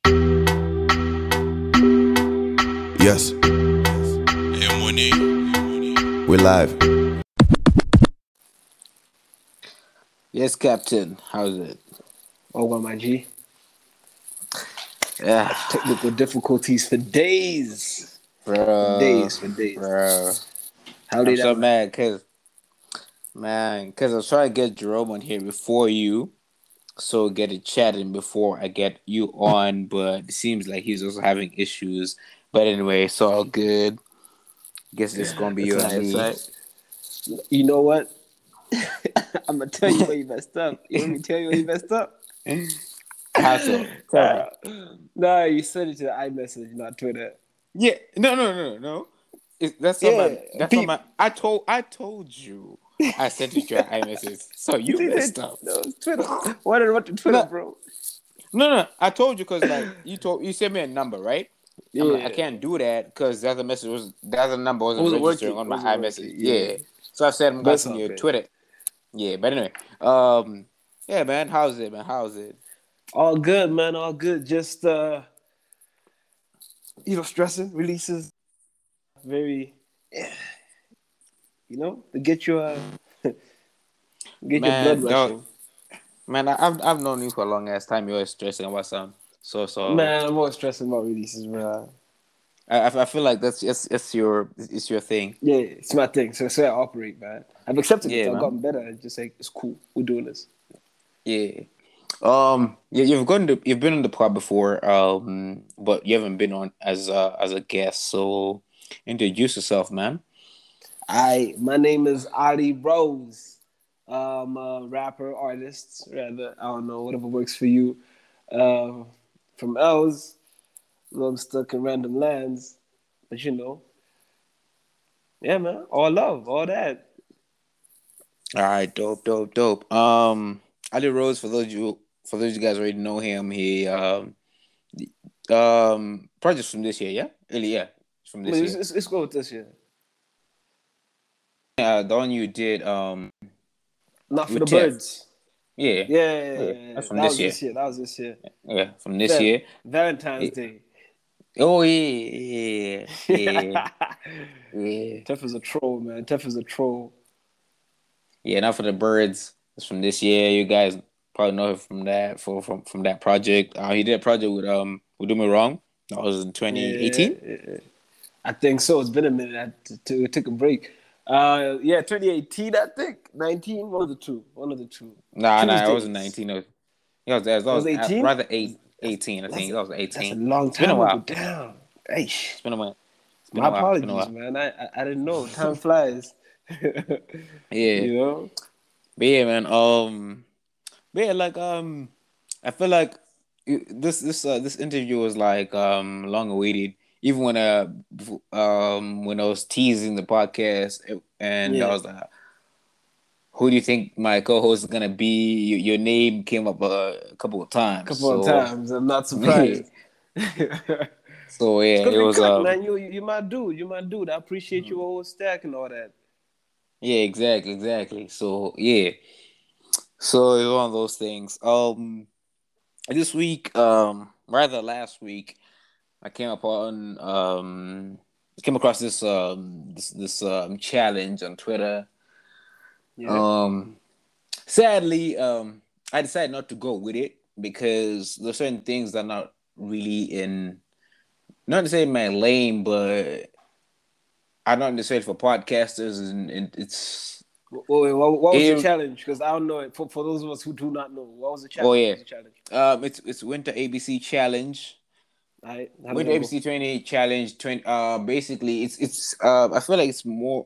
Yes, we're live. Yes, Captain. How's it? Oh, well, my G. Yeah, Technical difficulties for days. bro. For days. Bro. How I'm did so that? mad because I was trying to get Jerome on here before you, so get it chatting before I get you on, but it seems like he's also having issues. But anyway, it's all good. Guess it's gonna be you and me. You know what? I'm gonna tell you where you messed up. You want me to tell you where you messed up? How so? Tell me. Nah, you sent it to the iMessage, not Twitter. Yeah, no. That's not Yeah, my. That's not my. I told you. I sent it to your iMessage, so you messed up. No, it's Twitter. Why did I want to Twitter, bro? No. I told you because like you sent me a number, right? I'm like, I Yeah. can't do that because the other number wasn't Wasn't registering working. on my Wasn't iMessage. working. Yeah. So I said I'm But gonna it's send all you a good. Twitter. Yeah, but anyway, yeah, man, how's it, man? How's it? All good, man. All good. Just stressing releases. Very, to get your get your blood Man, dog, rushing. man, I've known you for a long ass time. You're always stressing about something. So Man, I'm always stressing about releases, bro. I feel like it's your thing. Yeah, it's my thing. So it's how I operate, man. I've accepted it. Yeah, I've man. gotten better. It's just like it's cool. We're doing this. Yeah. Yeah, you've been on the pod before, but you haven't been on as a guest. So introduce yourself, man. My name is Ali Rose. A rapper, artist, rather. I don't know, whatever works for you. From Els, though I'm stuck in random lands, but yeah, man. All love, all that. All right, dope. Ali Rose, for those you guys already know him, he projects from this year, yeah, really, yeah, from I this mean, year. let's go with this year. The one you did Not for with the Tef, birds. yeah, Yeah. that's from That this was year, this year. That was this year. yeah, from this year. Valentine's Yeah. Day. Oh yeah. Tef is a troll, man. Tef is a troll. Yeah, not for the birds. It's from this year. You guys probably know him from that from that project. He did a project with Do Me Wrong. That was in 2018. Yeah. I think so. It's been a minute. I took a break. 2018. I think 19. One of the two. Nah, it wasn't Tuesdays. 19. That It was was 18. rather 18. I think that was That's a 18. long It's been a time ago. while. Damn. Hey, It's been a while. my It's been a apologies, while. man. I didn't know. Time flies. Yeah, you know. but yeah, man. But yeah, like I feel like this interview was like long awaited. Even when I was teasing the podcast and I Yeah. was like, who do you think my co-host is gonna be? Your name came up a couple of times, Couple of so times. I'm not surprised. so yeah, It's gonna it be was good, man. You my dude. You my dude. I appreciate your whole stack and all that. yeah, exactly. So yeah, so it's one of those things. This week, rather last week, I came across this challenge on Twitter. Yeah. Sadly, I decided not to go with it because there's certain things that are not really not to say my lane, but are not necessarily for podcasters, and it's Wait, what was the challenge? Because I don't know it. For those of us who do not know, what was the challenge? oh yeah, What was the challenge? it's Winter ABC Challenge. All right. Winter ABC 20 Challenge 20. Basically, it's I feel like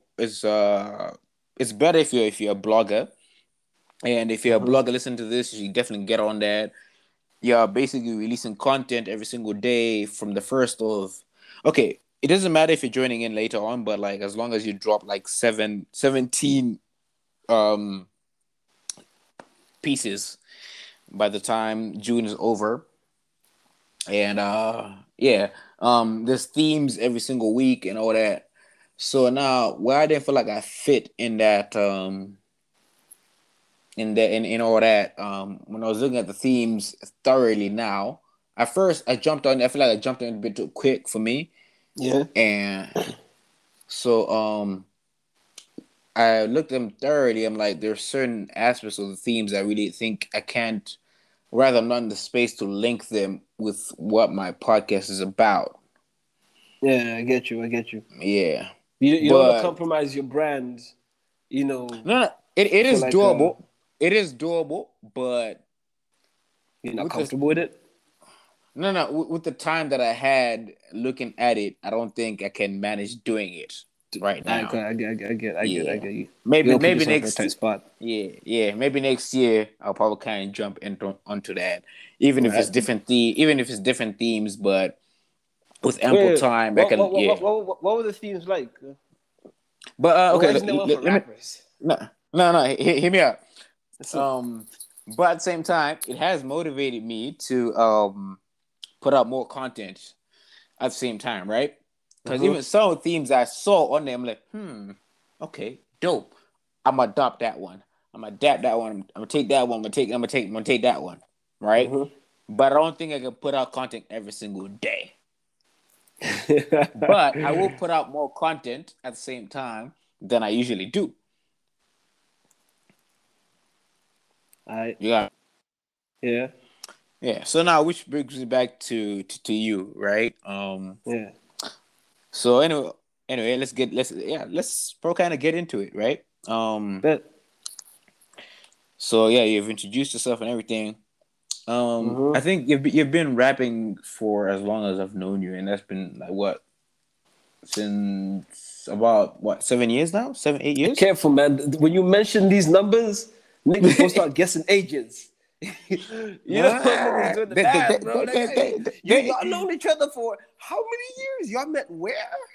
it's better if you're a blogger, and if you're a blogger, listen to this, you should definitely get on that. You're basically releasing content every single day from the first of. Okay, it doesn't matter if you're joining in later on, but like as long as you drop like 17 pieces by the time June is over. And yeah, there's themes every single week and all that. So now where I didn't feel like I fit in that in all that when I was looking at the themes thoroughly now, at first I jumped on. I feel like I jumped on a bit too quick for me, Yeah. and so I looked at them thoroughly. I'm like, there's certain aspects of the themes I really think I can't. Rather, I'm not in the space to link them with what my podcast is about. Yeah, I get you. Yeah, You don't want to but compromise your brand, no, it for is like doable. It is doable, but you're not with the comfortable with it. with the time that I had looking at it, I don't think I can manage doing it right now. I get you. You Maybe don't put maybe yourself in a next tight spot. yeah, maybe next year I'll probably kind of jump onto that, even if it's Right. different themes, but with ample Wait, time I can what were the themes like? But okay, Why isn't that one for let me rappers? no, hear me out. So, But at the same time, it has motivated me to put out more content at the same time, right? Because even some themes I saw on there, I'm like, okay, dope. I'm gonna adopt that one. I'm gonna adapt that one. I'm gonna take that one. I'm gonna take that one, right? But I don't think I can put out content every single day. But I will put out more content at the same time than I usually do. Yeah. Yeah. So now, which brings me back to you, right? Yeah. So anyway, let's pro kind of get into it, right? Bet. So yeah, you've introduced yourself and everything. I think you've been rapping for as long as I've known you, and that's been like what, since about what, 7 years now, 8 years. Careful, man. When you mention these numbers, niggas supposed to start guessing ages. You know what niggas doing the math, bro. Y'all known each other for how many years? Y'all met where?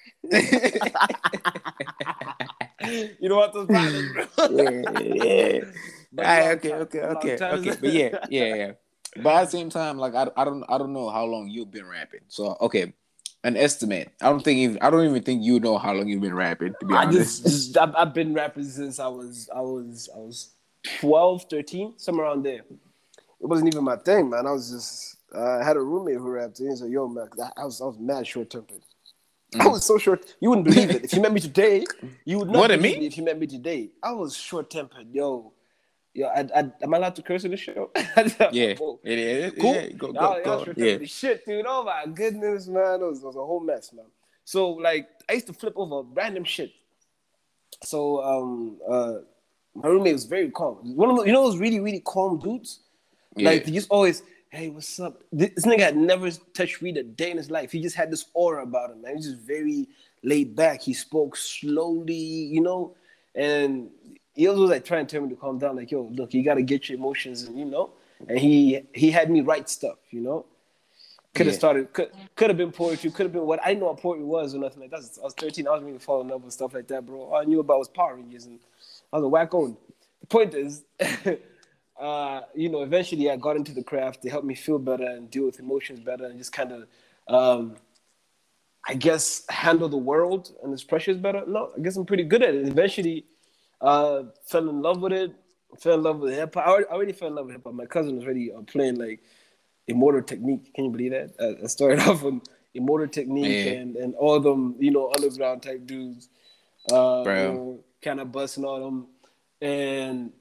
You know what those partners, bro? Yeah. But Okay. But yeah. But at the same time, like I don't know how long you've been rapping. So okay, an estimate. I don't even think you know how long you've been rapping. To be honest, I've been rapping since I was 12, 13, somewhere around there. It wasn't even my thing, man. I was just I had a roommate who rapped. And he said, "Yo, man, I was mad short tempered. I was so short. You wouldn't believe it. If you met me today, you would not believe it if you met me today. I was short tempered, yo. Am I allowed to curse in the show? Yeah, cool. It is. Cool. Yeah, go. Short tempered shit, dude. Oh my goodness, man. It was a whole mess, man. So like, I used to flip over random shit. So my roommate was very calm. One of those really, really calm dudes. Yeah. Like, they just always, hey, what's up? This nigga had never touched weed a day in his life. He just had this aura about him, man. He was just very laid back. He spoke slowly, and he was like trying to tell me to calm down. Like, yo, look, you got to get your emotions, and and he had me write stuff, Could have started, could have been poetry, could have been what I didn't know what poetry was or nothing like that. I was 13, I wasn't even falling in love with stuff like that, bro. All I knew about was Power Rangers, and I was a wacko. The point is, eventually I got into the craft to help me feel better and deal with emotions better and just kind of, I guess, handle the world and its pressures better. No, I guess I'm pretty good at it. Eventually, fell in love with it. Fell in love with hip hop. I already fell in love with hip hop. My cousin was already playing like Immortal Technique. Can you believe that? I started off with Immortal Technique and all them, underground type dudes, kind of busting all them. And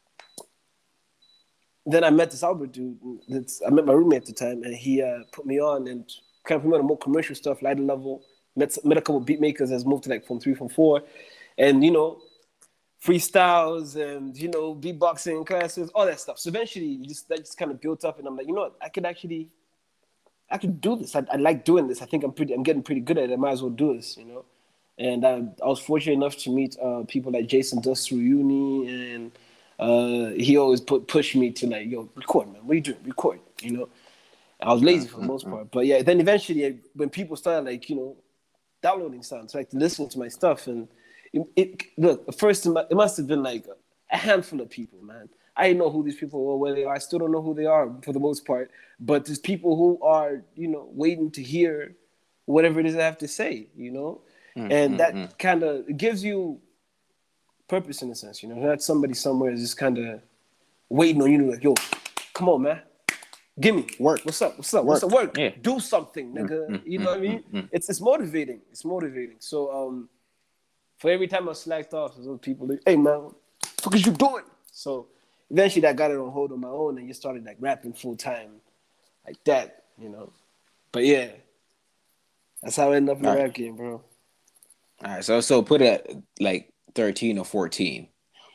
then I met this Albert dude. I met my roommate at the time, and he put me on and kind of put me on more commercial stuff, lighter level. Met a couple of beat makers that's moved to like Form 3, Form 4, and freestyles and beatboxing classes, all that stuff. So eventually, that just kind of built up, and I'm like, you know what, I could do this. I like doing this. I think I'm getting pretty good at it. I might as well do this, And I was fortunate enough to meet people like Jason Dust through uni, and he always pushed me to like, yo, record, man. What are you doing? Record, I was lazy for the most part, but yeah. Then eventually, when people started like, downloading sounds, like listening to my stuff, and look, first it must have been like a handful of people, man. I didn't know who these people were, where they are. I still don't know who they are for the most part, but there's people who are, waiting to hear whatever it is I have to say, and that kind of gives you purpose in a sense, Not somebody somewhere is just kind of waiting on you to like, yo, come on, man. Gimme Work. What's up? What's up? Work. Yeah. Do something, nigga. You know what I mean? It's motivating. It's motivating. So for every time I slacked off, those people like, hey man, what the fuck is you doing? So eventually I got it on hold on my own and you started like rapping full time like that, you know. But yeah. That's how I ended up in the rap game, bro. All right, so put it at like 13 or 14.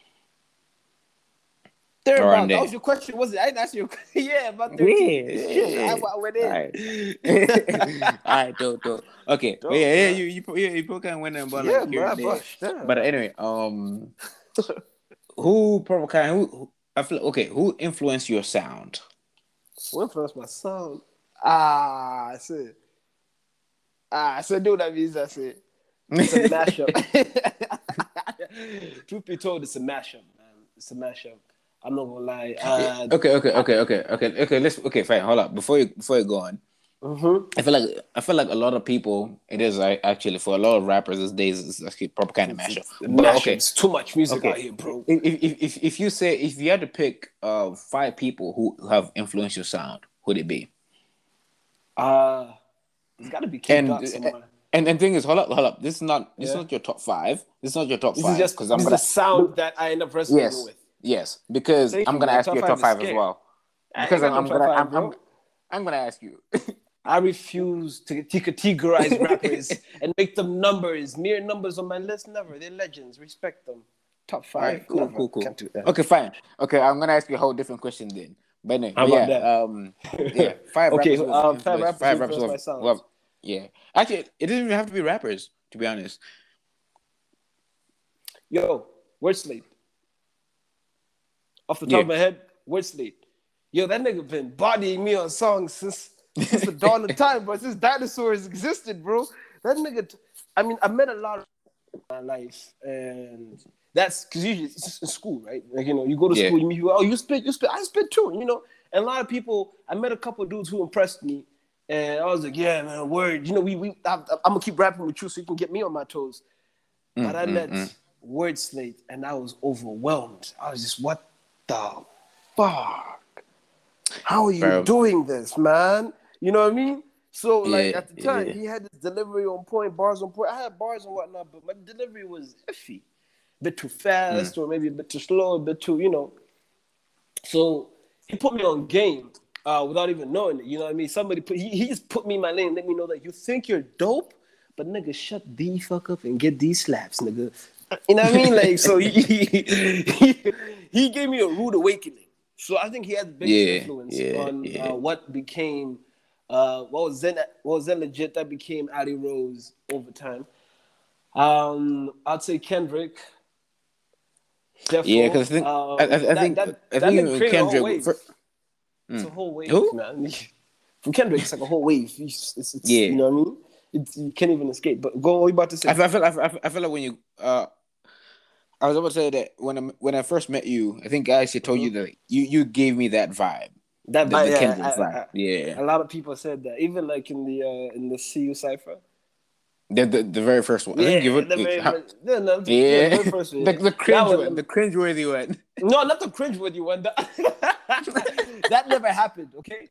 There Or about that was your question, was it? I didn't ask you a question. Yeah, about 13. Yeah. I went in. All right, dope. Okay, Dope, but yeah, man. you kind of went about Yeah, like here man, and there. bro. But anyway, who probably who I feel okay? Who influenced your sound? Who influenced my sound? I said, do what that means. I said, it's a mashup. Truth be told, it's a mashup, man. It's a mashup. I'm not gonna lie. Okay. Fine. Hold up. Before you go on, I feel like a lot of people. It is actually for a lot of rappers these days. It's actually proper kind of mashup. But okay, it's too much music out here, bro. If you had to pick 5 people who have influenced your sound, who'd it be? It's got to be Kid Dot somewhere. And thing is, hold up. This is not your top 5. This is not your top 5. This is just because the sound that I end up resonating with. Yes, because I'm gonna ask you your top 5 as well. Because I'm gonna ask you. I refuse to categorize rappers and make them numbers, mere numbers on my list. Never. They're legends. Respect them. Top 5. Right, cool. Can't do that. Okay, fine. Okay, I'm gonna ask you a whole different question then. But anyway, How about that? 5 okay, rappers. 5 rappers my sound. Well, yeah. Actually, it doesn't even have to be rappers, to be honest. Yo, Word Slate. Off the top of my head, Word Slate. Yo, that nigga been bodying me on songs since the dawn of time, bro. Since dinosaurs existed, bro. That nigga. I met a lot of in my life, and that's because usually it's just in school, right? Like, you know, you go to school, you meet people. Oh, you spit. I spit too, you know. And a lot of people. I met a couple of dudes who impressed me, and I was like, yeah, man, word. You know, I'm gonna keep rapping with you so you can get me on my toes. But I met Word Slate, and I was overwhelmed. I was just, what the fuck? How are you doing this, man? You know what I mean? So, like, at the time, he had this delivery on point, bars on point. I had bars and whatnot, but my delivery was iffy. A bit too fast, or maybe a bit too slow, a bit too, you know. So, he put me on game without even knowing it. You know what I mean? He just put me in my lane, let me know that you think you're dope, but nigga, shut the fuck up and get these slaps, nigga. You know what I mean? Like, so he gave me a rude awakening. So I think he had the biggest influence on what became what was then legit that became Ali Rose over time. I'd say Kendrick. Yeah, because I think Kendrick. It's a whole wave, man. From Kendrick, it's like a whole wave. It's you know what I mean? You can't even escape. But go, what are you about to say? I feel like when you I was about to say that when I first met you, I think I actually told you that you gave me that vibe. That vibe, the Kendrick vibe. Yeah. A lot of people said that, even like in the CU cipher. The very first one. Yeah, the very first one. The cringeworthy one. No, not the cringeworthy one. That never happened. Okay.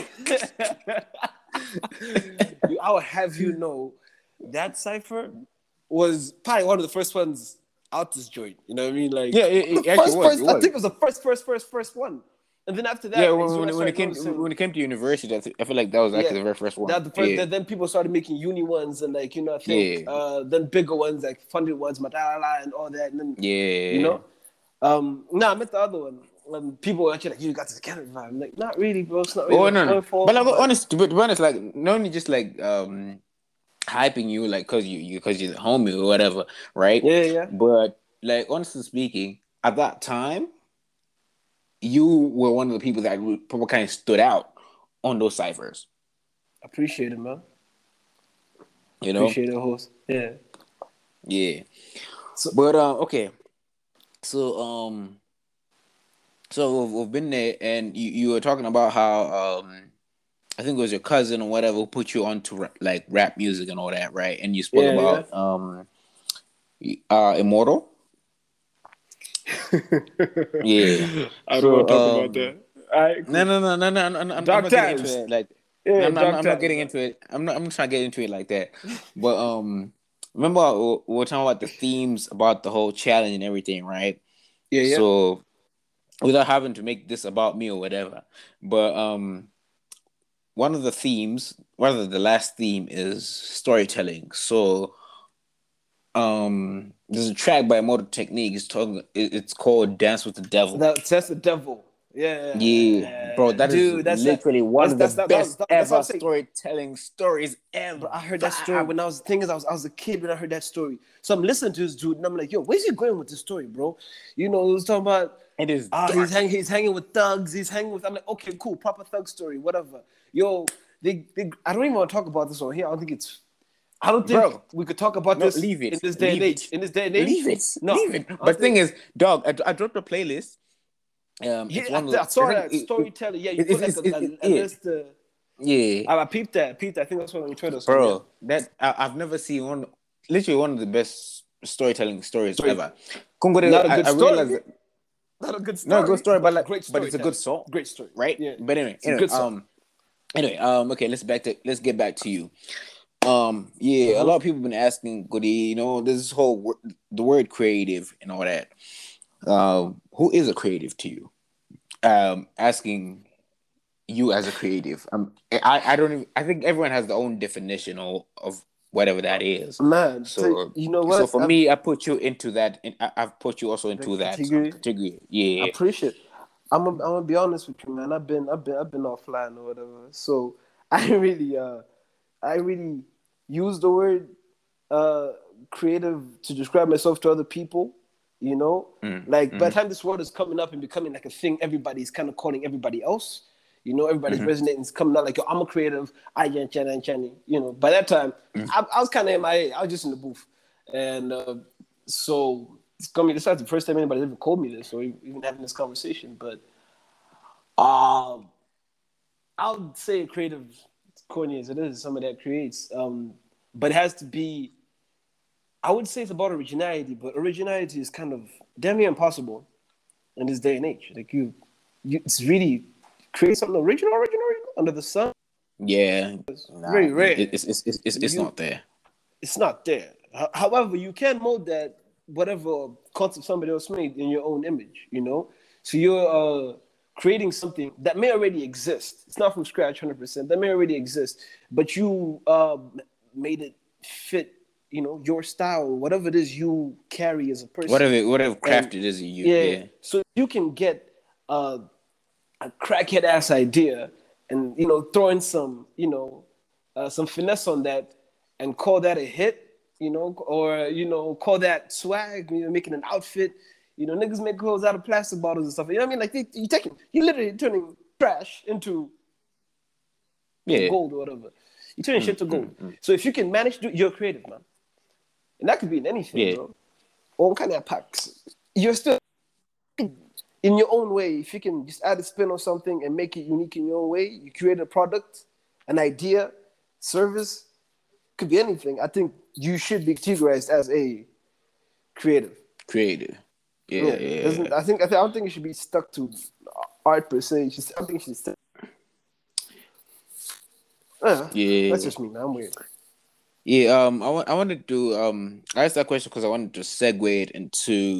I will have you know that cipher was probably one of the first ones out this joint. You know what I mean? Like, it actually was. I think it was the first one. And then after that, when it came to university, I feel like that was actually the very first one. Then people started making uni ones, and like, you know, I think then bigger ones, like funded ones, Madala and all that. And then you know, I meant the other one. People were actually like, you got this Kendrick vibe. I'm like, not really, bro. It's not really. No. But like, to be honest, like, not only just like hyping you, like, cause you're the homie or whatever, right? Yeah. But like, honestly speaking, at that time, you were one of the people that probably kind of stood out on those ciphers. Appreciate it, man. You know, appreciate it, host. Yeah. So, but okay. So so we've been there, and you were talking about how I think it was your cousin or whatever who put you onto like rap music and all that, right? And you spoke about Immortal. Yeah, I don't want to talk about that. All right, No, cool. no, no, no, no, no, I'm Dark not getting into times. it. Like, Yeah, dark I'm not times. getting into it. I'm not trying to get into it like that. But remember we were talking about the themes about the whole challenge and everything, right? Yeah, yeah. So without having to make this about me or whatever, but one of the themes, rather the last theme, is storytelling. So there's a track by Motor Technique. It's called "Dance with the Devil." That's the devil. Yeah, bro, Yeah, that is dude. literally one of the best That's what I'm ever saying. storytelling stories Bro, ever. I heard that story when I was. The thing is, I was a kid when I heard that story. So I'm listening to this dude, and I'm like, yo, where's he going with this story, bro? He was talking about. It is He's dark. hanging with thugs. He's hanging with. I'm like, okay, cool, proper thug story, whatever. Yo, I don't even want to talk about this on here. I don't think Bro. we could talk about No, this leave it. in this day and Leave age. it. In this day and age, Leave it. no. Leave it. I But don't thing think- is, dog, I dropped a playlist. yeah, It's one of the, I saw I that think storytelling. Yeah, you put like a list. yeah. I peeped that. I think that's what on Twitter. So, Bro, I've never seen literally one of the best storytelling stories ever. Kungure, not a good I story. realized that, Not a good story. not a good story, but like, great but it's a good song, Great story, right? Yeah, But anyway, it's a good song. Okay, let's get back to you. Yeah, a lot of people have been asking, Goody, this whole the word creative and all that. Who is a creative to you? Asking you as a creative. I don't even, I think everyone has their own definition of whatever that is. Man, So you know what? So for me, I put you into that, and I've put you also into that category. Yeah, I appreciate. I'm gonna be honest with you, man. I've been offline or whatever. So I really use the word creative to describe myself to other people. By the time this word is coming up and becoming like a thing, everybody's kind of calling everybody else. Everybody's resonating. It's coming out like, yo, I'm a creative. By that time, I was kind of MIA. I was just in the booth. And so it's going to be the first time anybody ever called me this or even having this conversation. But I would say creative, corny as it is, somebody that creates. But it has to be, I would say it's about originality, but originality is kind of damn near impossible in this day and age. Like it's really create something original under the sun. Yeah, very rare. It's not there. It's not there. However, you can mold that whatever concept somebody else made in your own image. So you're creating something that may already exist. It's not from scratch, 100%. That may already exist, but you made it fit. Your style, whatever it is you carry as a person. Whatever craft it is you. Yeah. So you can get a crackhead ass idea and throw in some some finesse on that and call that a hit, or call that swag, making an outfit. Niggas make clothes out of plastic bottles and stuff. You know what I mean? Like you literally turning trash into gold or whatever. You turning shit to gold. So if you can manage to, you're creative, man. And that could be in anything, bro. All kind of packs. You're still in your own way. If you can just add a spin on something and make it unique in your own way, you create a product, an idea, service, could be anything. I think you should be categorized as a creative. Yeah. I don't think it should be stuck to art per se. I think it should stick. That's just me, man. I'm weird. Yeah, I wanted to I asked that question because I wanted to segue it into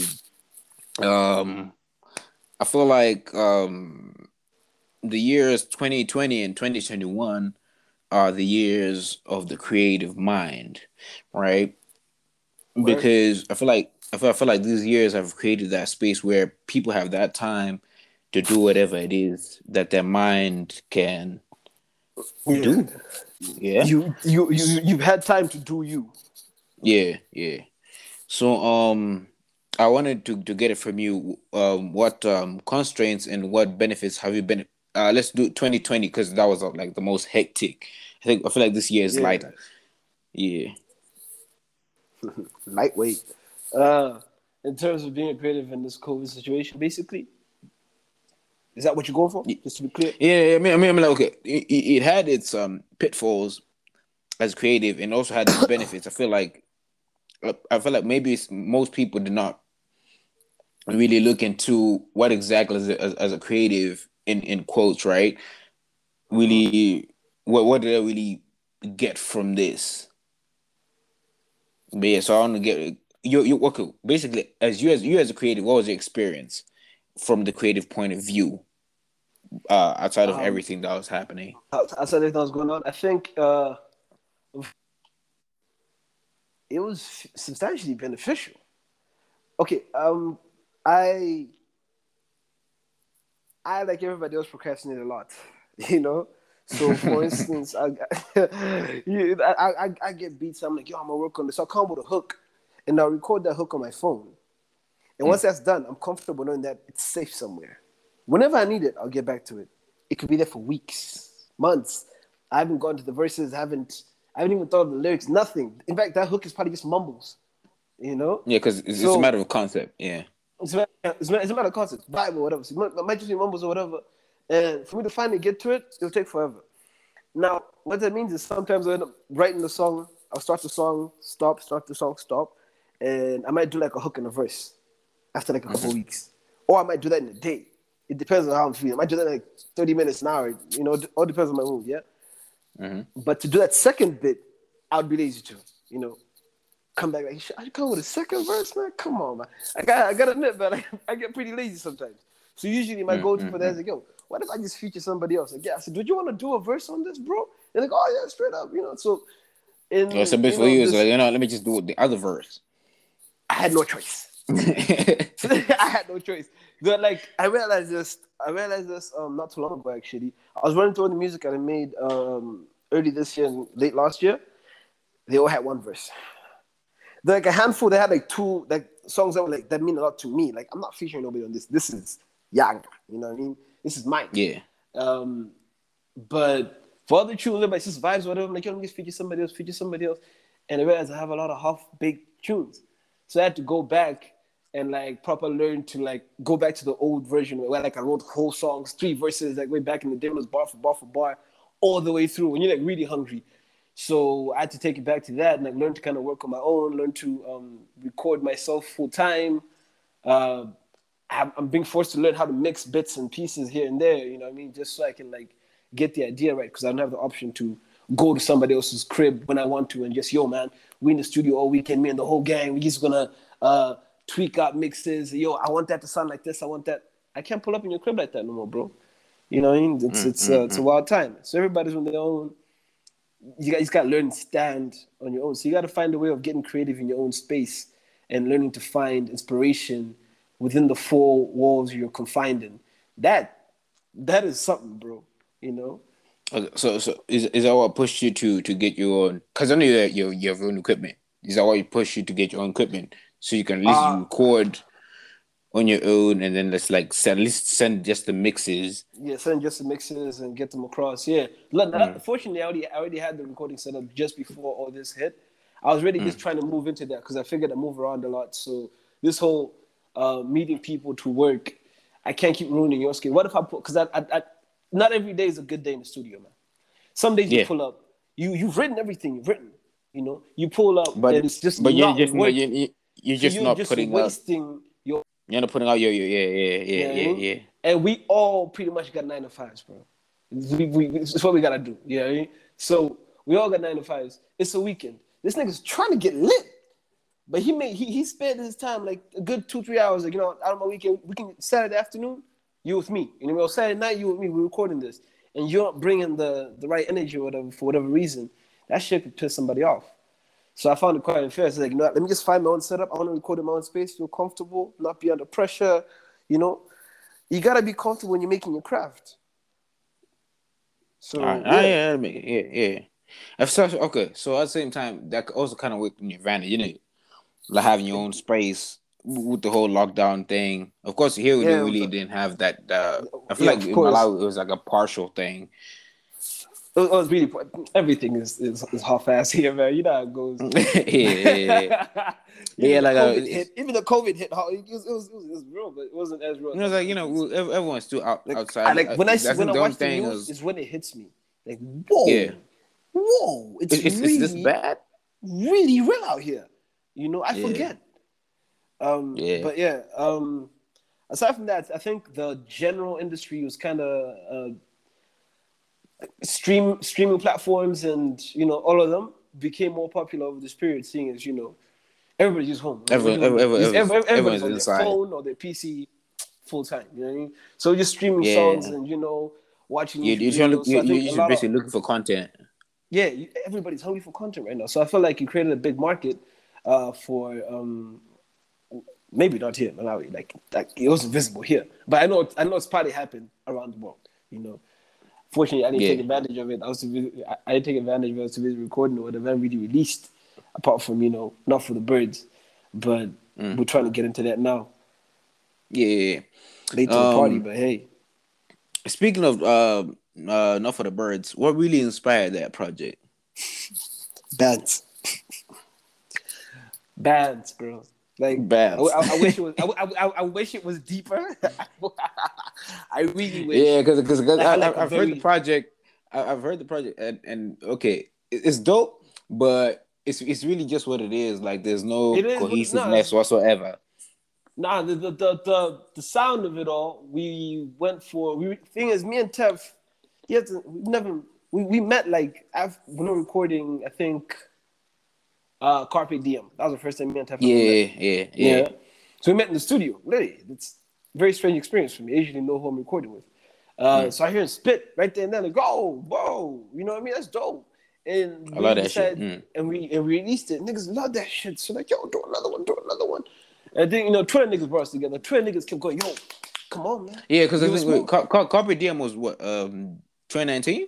I feel like the years 2020 and 2021 are the years of the creative mind, right? Because I feel like these years have created that space where people have that time to do whatever it is that their mind can do. Yeah. You've had time to do you. Yeah. So I wanted to get it from you. What constraints and what benefits have you been? Let's do 2020 because that was like the most hectic. I feel like this year is lighter. Yeah. Lightweight. In terms of being creative in this COVID situation, basically. Is that what you're going for? Just to be clear. Yeah, I mean, like, okay, it had its pitfalls as creative, and also had its benefits. I feel like maybe most people did not really look into what exactly as a creative in quotes, right? Really, what did I really get from this? But yeah, so I want to get you okay. Basically, as a creative, what was your experience from the creative point of view, outside of Um, everything that was happening? outside everything that was going on, I think it was substantially beneficial. Okay, I I like everybody else procrastinate a lot, you know. So for instance, I get beats. I'm like, yo, I'm gonna work on this. I'll come with a hook, and I'll record that hook on my phone. And once Mm. that's done, I'm comfortable knowing that it's safe somewhere. Whenever I need it, I'll get back to it. It could be there for weeks, months. I haven't gone to the verses. I haven't even thought of the lyrics. Nothing. In fact, that hook is probably just mumbles. You know. Yeah, because it's a So matter of concept. Yeah. it's a matter of concept, Bible, whatever. So it might just be mumbles or whatever. And for me to finally get to it, it'll take forever. Now, what that means is sometimes I end up writing the song. I'll start the song, start the song, stop, and I might do like a hook and a verse after like a couple weeks, or I might do that in a day. It depends on how I'm feeling. I might do that in like 30 minutes an hour. You know, it all depends on my mood. Yeah. But to do that second bit, I'd be lazy too. You know, come back like, I come with a second verse, man. Come on, man. I got to admit, man, I get pretty lazy sometimes. So usually my go-to for that is like, yo, what if I just feature somebody else? Like, yeah, I said, would you want to do a verse on this, bro? And like, oh yeah, straight up, you know. So Yeah, so you before know you was this, like, let me just do the other verse. I had no choice. I had no choice. But like I realized this not too long ago actually. I was running through all the music that I made early this year and late last year. They all had one verse. They're like a handful. They had like two like songs that were like that mean a lot to me. Like I'm not featuring nobody on this. This is Yang. You know what I mean? This is mine. Yeah. But for other tunes, everybody just vibes, whatever. I'm like, yo, let me just feature somebody else. And I realized I have a lot of half-baked tunes. So I had to go back and like proper learn to like go back to the old version where like I wrote whole songs, 3 verses, like way back in the day was bar for bar, all the way through. When you're like really hungry. So I had to take it back to that and like learn to kind of work on my own, learn to record myself full time. Uh, I'm being forced to learn how to mix bits and pieces here and there, you know what I mean? Just so I can like get the idea right, because I don't have the option to go to somebody else's crib when I want to and just, yo, man, we in the studio all weekend, me and the whole gang, we just gonna tweak out mixes. Yo, I want that to sound like this, I want that. I can't pull up in your crib like that no more, bro. You know what I mean? It's a wild time. So everybody's on their own. You guys got to learn to stand on your own. So you got to find a way of getting creative in your own space and learning to find inspiration within the 4 walls you're confined in. That is something, bro. You know. Okay, so is that what pushed you to get your own? Because I know you have your own equipment. Is that why pushed you to get your own equipment so you can at least record on your own, and then let's like send at least send just the mixes. Yeah, send just the mixes and get them across. Yeah. Fortunately, I already had the recording set up just before all this hit. I was really just trying to move into that because I figured I move around a lot. So this whole meeting people to work, I can't keep ruining your schedule. What if I put? Because I not every day is a good day in the studio, man. Some days you pull up, you've written everything you've written. You know, you pull up, But and it's just but not you're just not working. you're So just you're not just putting out. wasting your. You're not putting out your You know what I mean? And we all pretty much got 9 to 5s, bro. It's what we gotta do. You know what I mean? So we all got 9 to 5s. It's a weekend. This nigga's trying to get lit. But he spent his time like a good 2-3 hours, like, you know, out of my weekend. We can Saturday afternoon, you with me. You know, Saturday night, you with me. We're recording this, and you're not bringing the right energy or whatever for whatever reason. That shit could piss somebody off. So I found it quite unfair. It's like, you know, let me just find my own setup. I want to record in my own space, feel comfortable, not be under pressure. You know, you gotta be comfortable when you're making your craft. So Yeah. Okay, so at the same time, that also kind of worked in your advantage, you know, like having your own space with the whole lockdown thing. Of course, here we really didn't have that. I feel like in Malawi it was like a partial thing. It was really everything is half-assed here, man. You know how it goes. Even the COVID hit. It was real, but it wasn't as real. You know, it's like, you know, everyone's still outside. When I watch the news, is when it hits me. Like, whoa, it's really this bad? Really real out here. You know, I forget. But yeah, aside from that, I think the general industry was kind of streaming platforms, and all of them became more popular over this period, seeing as everybody's just home. Everybody's Everyone's on their inside. phone or their PC full time. You know what I mean? So just streaming songs Yeah. and watching You YouTube you're trying to videos. So I think you're a just lot of basically looking for content. everybody's hungry for content right now. So I feel like you created a big market for maybe not here, Malawi. Like it wasn't visible here, but I know it's probably happened around the world. Fortunately, I didn't take Yeah. advantage of it. I didn't take advantage of it. I was too busy recording or whatever. I really released, apart from not for the birds, but we're trying to get into that now. Yeah. Late to the party, but hey, Speaking of not for the birds, what really inspired that project? bands, bro. Like Bands. I wish it was. I wish it was deeper. I really wish. Yeah, because Like I've heard the project. I've heard the project, and okay, it's dope, but it's really just what it is. Like there's no It is, but cohesiveness whatsoever. nah. The sound of it all. We went for. Thing is, me and Tev. We met like after when we were recording. I think. Carpe Diem. That was the first time me and Tev met. Yeah. So we met in the studio. Literally, it's a very strange experience for me. I usually know who I'm recording with. So I hear him spit right there and then, like, oh, whoa, you know what I mean? That's dope. And I love that shit. And we released it. Niggas love that shit. So like, yo, do another one. And then Twitter niggas brought us together. Twitter niggas kept going, yo, come on, man. Yeah, because I think Carpe Diem was what 2019.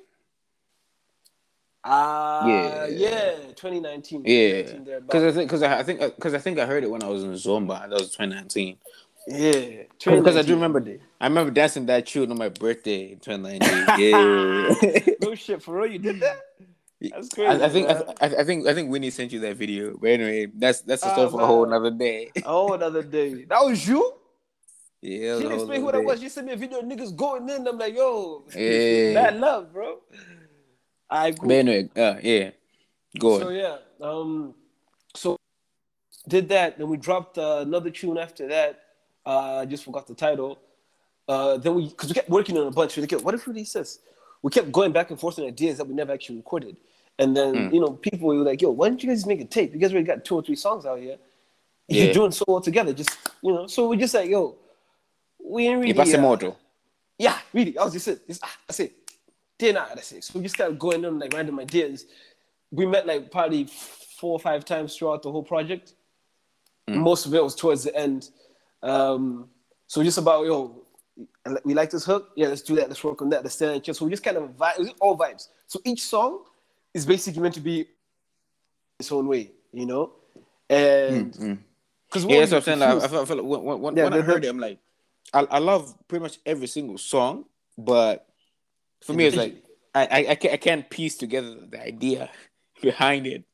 Yeah, 2019. Yeah, because I think I heard it when I was in Zomba. That was 2019. Yeah, because I do remember. I remember dancing that tune on my birthday in 2019. Yeah. No shit, for real, you did that? That's crazy. I think Winnie sent you that video. But anyway, that's a story for a whole another day. A whole another day. That was you? Yeah. She didn't explain who that was. She sent me a video of niggas going in. I'm like, yo, yeah, bad love, bro. But anyway, yeah. Go on. So yeah, so did that. Then we dropped another tune after that. I just forgot the title. Then because we kept working on a bunch. What if we release this? We kept going back and forth on ideas that we never actually recorded. And then people were like, "Yo, why don't you guys make a tape? You guys already got 2 or 3 songs out here. You're doing so well together. Just So we just like, yo, we ain't really. Yeah, really. I was just it. That's it. That's it. So we just started going on like random ideas. We met like probably 4 or 5 times throughout the whole project. Most of it was towards the end. So just about, yo, we like this hook. Yeah, let's do that. Let's work on that. Let's stand. So we just kind of vibe. It was all vibes. So each song is basically meant to be its own way, And because that's what I'm saying. Like, I felt like when I heard it, I'm like, I love pretty much every single song, but for me, it's like I can't piece together the idea behind it.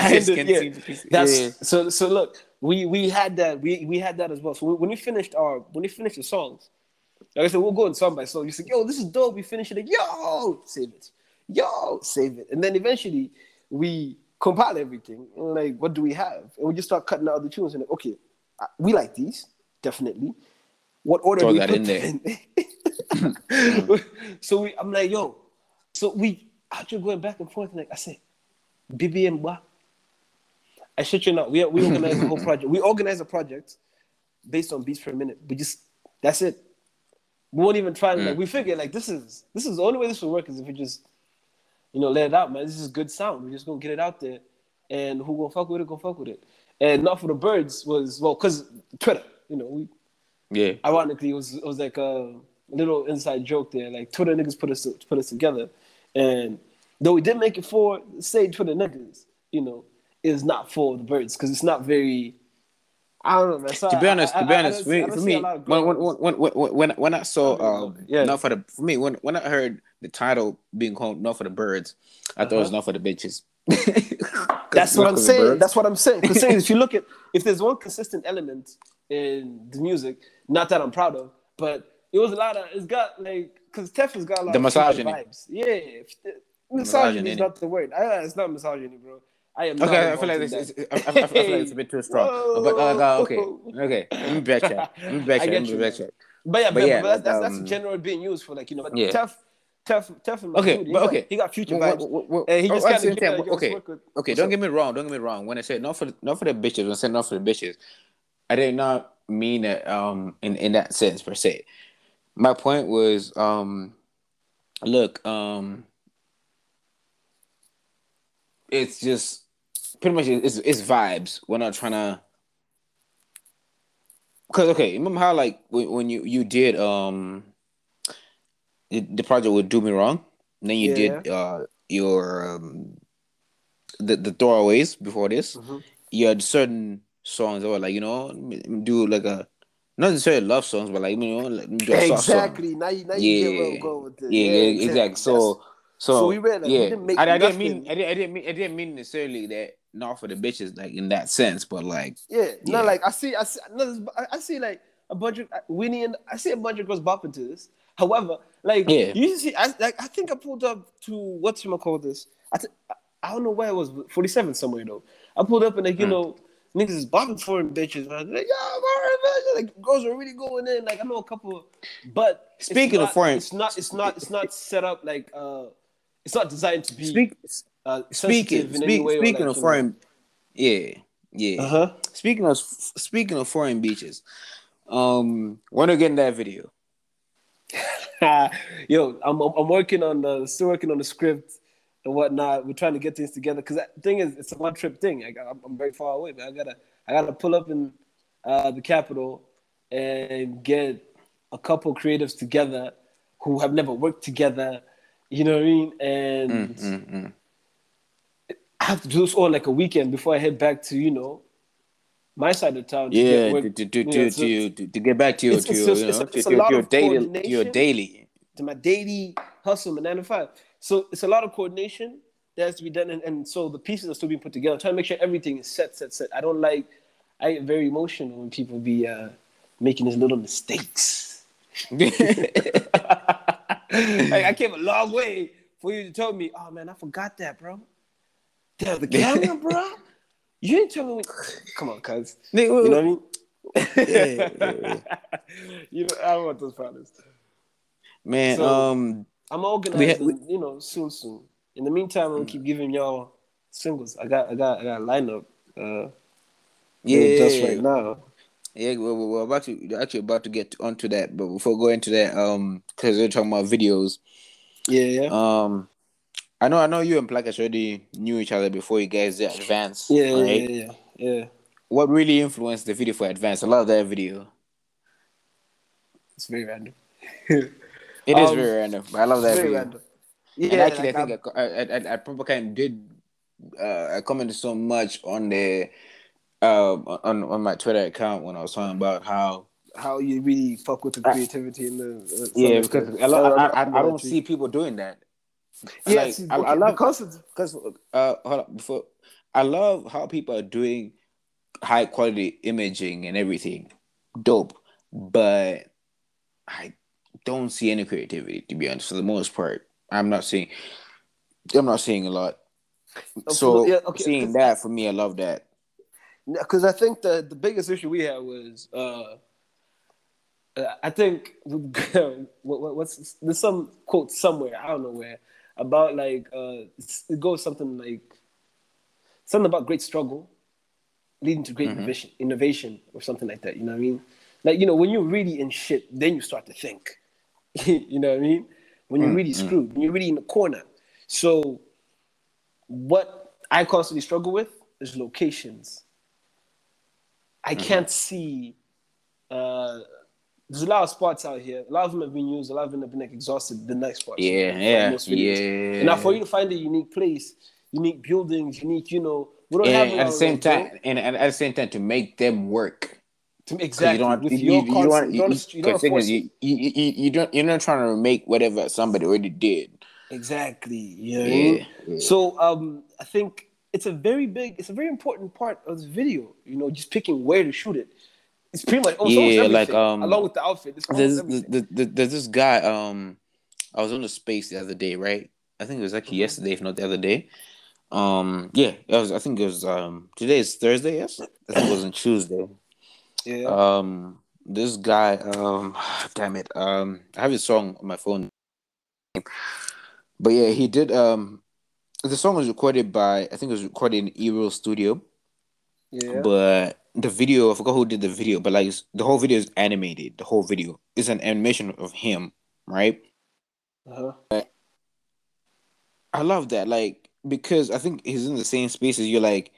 So look, we had that we had that as well. So when we finished the songs, like I said, we'll go in song by song. You said, yo, this is dope. We finish it. Like, yo, save it. Yo, save it. And then eventually we compile everything. And like, what do we have? And we just start cutting out the tunes. And like, okay, we like these definitely. What order do we put them in? So I'm like, yo. So we after going back and forth, like I said, BBM what? I shit you not. We organized the whole project. We organized a project based on beats per minute. That's it. We won't even try to like. We figured like this is the only way this will work is if we just let it out, man. This is good sound. We're just gonna get it out there, and who gonna fuck with it? Gonna fuck with it. And Not for the Birds was because Twitter. Ironically, it was like a little inside joke there. Like Twitter niggas put us together, and though we did make it for say Twitter niggas, is not for the Birds because it's not very. I don't know, man. So to be honest, for me, when I saw Not for the for me when I heard the title being called Not for the Birds, I thought it was Not for the Bitches. That's what I'm saying. That's what I'm saying. Because if there's one consistent element in the music, not that I'm proud of, but it's got like, because Tef has got a lot the of misogyny vibes. Yeah. Misogyny is not the word. It's not misogyny, bro. I am not Okay, I feel like involved in this. that. I feel like it's a bit too strong. But okay. Whoa. Let me backtrack. I get you, man. Backtrack. But yeah, But yeah, but like that's generally being used for like but yeah. tough and my Okay, dude. but okay. He got future vibes, Well, and he just at kind the of same time, give us okay, work with. okay. What's Don't up? get me wrong. Don't get me wrong. When I said not for the bitches, when I said not for the bitches, I did not mean it in that sense per se. My point was look it's just pretty much it's vibes. We're not trying to. Cause okay, remember how like when you did the project would do me wrong, and then you Yeah. did your the throwaways before this. Mm-hmm. You had certain songs that were like do like a not necessarily love songs, but like like do a soft song. Exactly. Now you get where I'm Yeah, going with this. yeah, Yeah, exactly. exactly. So we read that we Yeah, didn't make nothing. I didn't mean necessarily that not for the bitches like in that sense, but like Yeah, no, yeah, like I see like a bunch of Winnie and I see a bunch of girls bopping to this. However, like yeah. you see, I think I pulled up to what's call this. I don't know where it was, 47 somewhere though. I pulled up and like niggas is bopping for them bitches. Man. Like like girls are really going in. Like I know a couple, but Speaking of foreign, it's not set up like it's not designed to be speak sensitive in any way or speaking like of foreign, yeah, yeah. Uh-huh. Speaking of foreign beaches, when I get in that video. Yo, I'm working on still working on the script and whatnot. We're trying to get things together because the thing is, it's a one trip thing. I'm very far away, man. I gotta pull up in the capital and get a couple creatives together who have never worked together. You know what I mean? And I have to do this all like a weekend before I head back to my side of town to get work. To get back to your it's a lot of coordination. to your daily. To my daily hustle, my 9 to 5. So it's a lot of coordination that has to be done, and so the pieces are still being put together. I'm trying to make sure everything is set. I get very emotional when people be making these little mistakes. Like I came a long way for you to tell me, oh man, I forgot that, bro. Damn, the camera, bro. You didn't tell me when... Come on, cuz. You know what I mean? Yeah. I want those problems. Man, so, I'm organizing, soon. In the meantime, I'm gonna keep giving y'all singles. I got a lineup. Just right now. Yeah, we're actually about to get onto that, but before going into that, because we're talking about videos. Yeah. I know you and Plakish already knew each other before you guys did Advance. Yeah, right? Yeah. What really influenced the video for Advance? I love that video. It's very random. It is very random, but I love that video. Random. Yeah, and actually, I think I probably kind of did. I commented so much on the on my Twitter account when I was talking about how you really fuck with the creativity and the because I don't see people doing that. Yes, like, I love because hold on, before I love how people are doing high quality imaging and everything, dope. But I don't see any creativity, to be honest. For the most part, I'm not seeing a lot. So seeing that for me, I love that. Because I think the biggest issue we had was I think there's some quote somewhere, I don't know where, about like it goes something about great struggle leading to great innovation or something like that. You know what I mean? Like, when you're really in shit, then you start to think. You know what I mean? When you're really screwed, when you're really in the corner. So what I constantly struggle with is locations. I can't see. There's a lot of spots out here. A lot of them have been used. A lot of them have been exhausted. The next spots. Yeah. And now for you to find a unique place, unique buildings, unique, we don't have at the same time, and at the same time to make them work. Exactly. You're not trying to make whatever somebody already did. Exactly. You know what I mean? So I think it's a very important part of this video. Just picking where to shoot it. It's pretty much everything, along with the outfit. There's this guy. I was on the space the other day, right? I think it was actually yesterday, if not the other day. Yeah, I think it was today is Thursday. Yes, I think it was on Tuesday. Yeah. This guy, damn it, I have his song on my phone, but yeah, he did. The song was recorded by, I think it was recorded in Eero Studio, Yeah. but the video, I forgot who did the video, but like the whole video is animated. The whole video is an animation of him, right? Uh-huh. I love that, like, because I think he's in the same space as you, like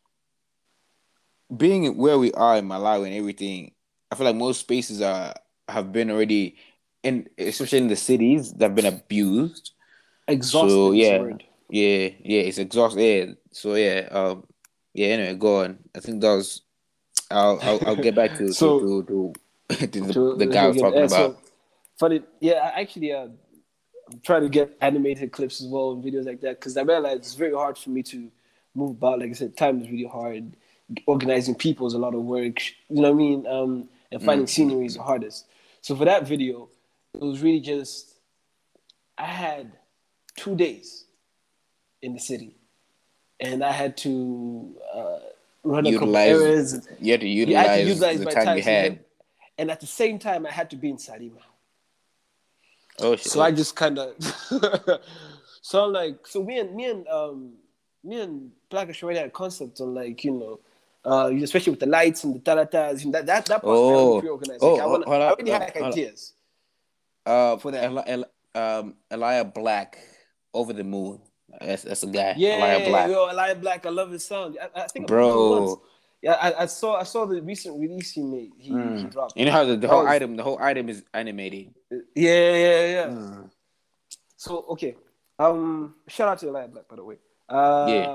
being where we are in Malawi and everything. I feel like most spaces have been already in, especially in the cities, that have been abused. So Exhausting is the yeah, word. yeah, it's exhausting. Yeah, so yeah, yeah. Anyway, go on. I think that was. I'll get back to So to the to guy I was again, talking about. so funny. Yeah, I actually I'm trying to get animated clips as well and videos like that because I realize it's very hard for me to move about. Like I said, time is really hard. Organizing people is a lot of work. You know what I mean? And finding scenery is the hardest. So for that video, it was really just I had 2 days in the city, and I had to run a couple Utilize. errands. You had to Yeah, I had to utilize utilize the my time time. you had. And at the same time, I had to be in Sarima. Oh So I shit. just kind of, so I'm like, so me and Blackish already had concepts on like, especially with the lights and the taratas, that part I already Oh, pre-organized. Like oh, hold I up, already had like hold up. ideas for that. Elijah Black, Over the Moon. That's a guy, Elijah Yeah, Black, yo, Elijah Black, I love his sound. I think I've met him once. bro. Yeah, I saw the recent release he made. He dropped. You know how the That was the whole item is animated. yeah. Mm. So okay, shout out to Elijah Black by the way. Yeah,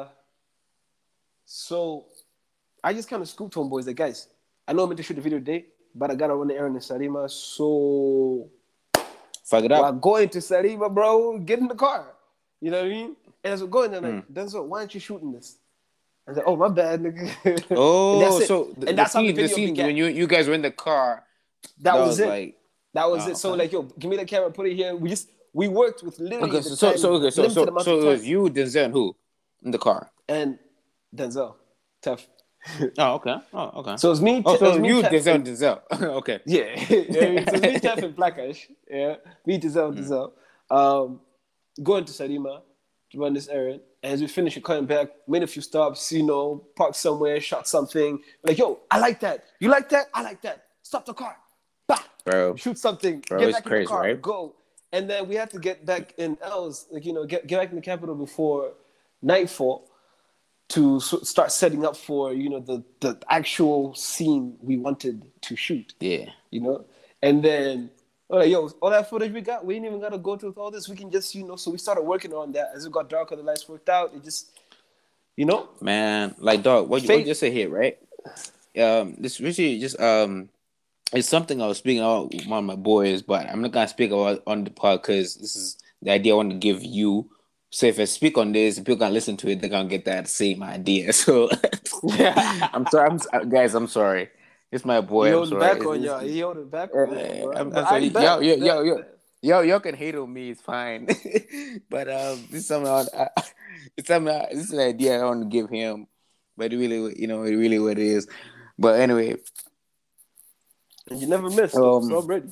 So I just kind of scooped on boys like guys. I know I'm meant to shoot the video today, but I gotta run the errand in Sarima. So fuck it while up. going to Sarima, bro, get in the car. You know what I mean? And as we're going there, like, Denzel, why aren't you shooting this? I was like, oh my bad, nigga. And that's Oh, it. so And the that's how the scene, video when began. you guys were in the car, That that was was it. like, That was oh, it. So okay. like, yo, give me the camera, put it here. We worked with literally Okay, the so time, okay, limited amount so of it time. was you, Denzel, and who in the car? And Denzel, tough. Oh, okay. Oh, okay. So Oh, it was so me, you, Tef, Denzel, and and Denzel. Okay. yeah, so it's me, Tef, and Blackish. Yeah, me, Denzel. Going to Sarima to run this errand. And as we finished, we're coming back, made a few stops, parked somewhere, shot something. Like, yo, I like that. You like that? I like that. Stop the car. Bah! Bro, Shoot something. bro, Get it's back in the crazy, car. right? Go. And then we had to get back in Els, like, get back in the capital before nightfall to start setting up for, the actual scene we wanted to shoot, Yeah. And then, like, yo, all that footage we got, we ain't even got to go through all this. We can just, so we started working on that. As it got darker, the lights worked out. It just, Man, like, dog, what you fate. just say here, right? This really just it's something I was speaking about with one of my boys, but I'm not gonna speak about on the pod because this is the idea I want to give you. So if I speak on this, if people can listen to it, they're gonna get that same idea. So I'm sorry, guys. I'm sorry. It's my boy. He I'm holding sorry. back on y'all. He holding back on y'all, bro. I'm But I sorry. bet. Y'all can hate on me. It's fine. But this is something. This is an idea I want to give him. But it really, it really what it is. But anyway, And you never miss, though. So I'm ready.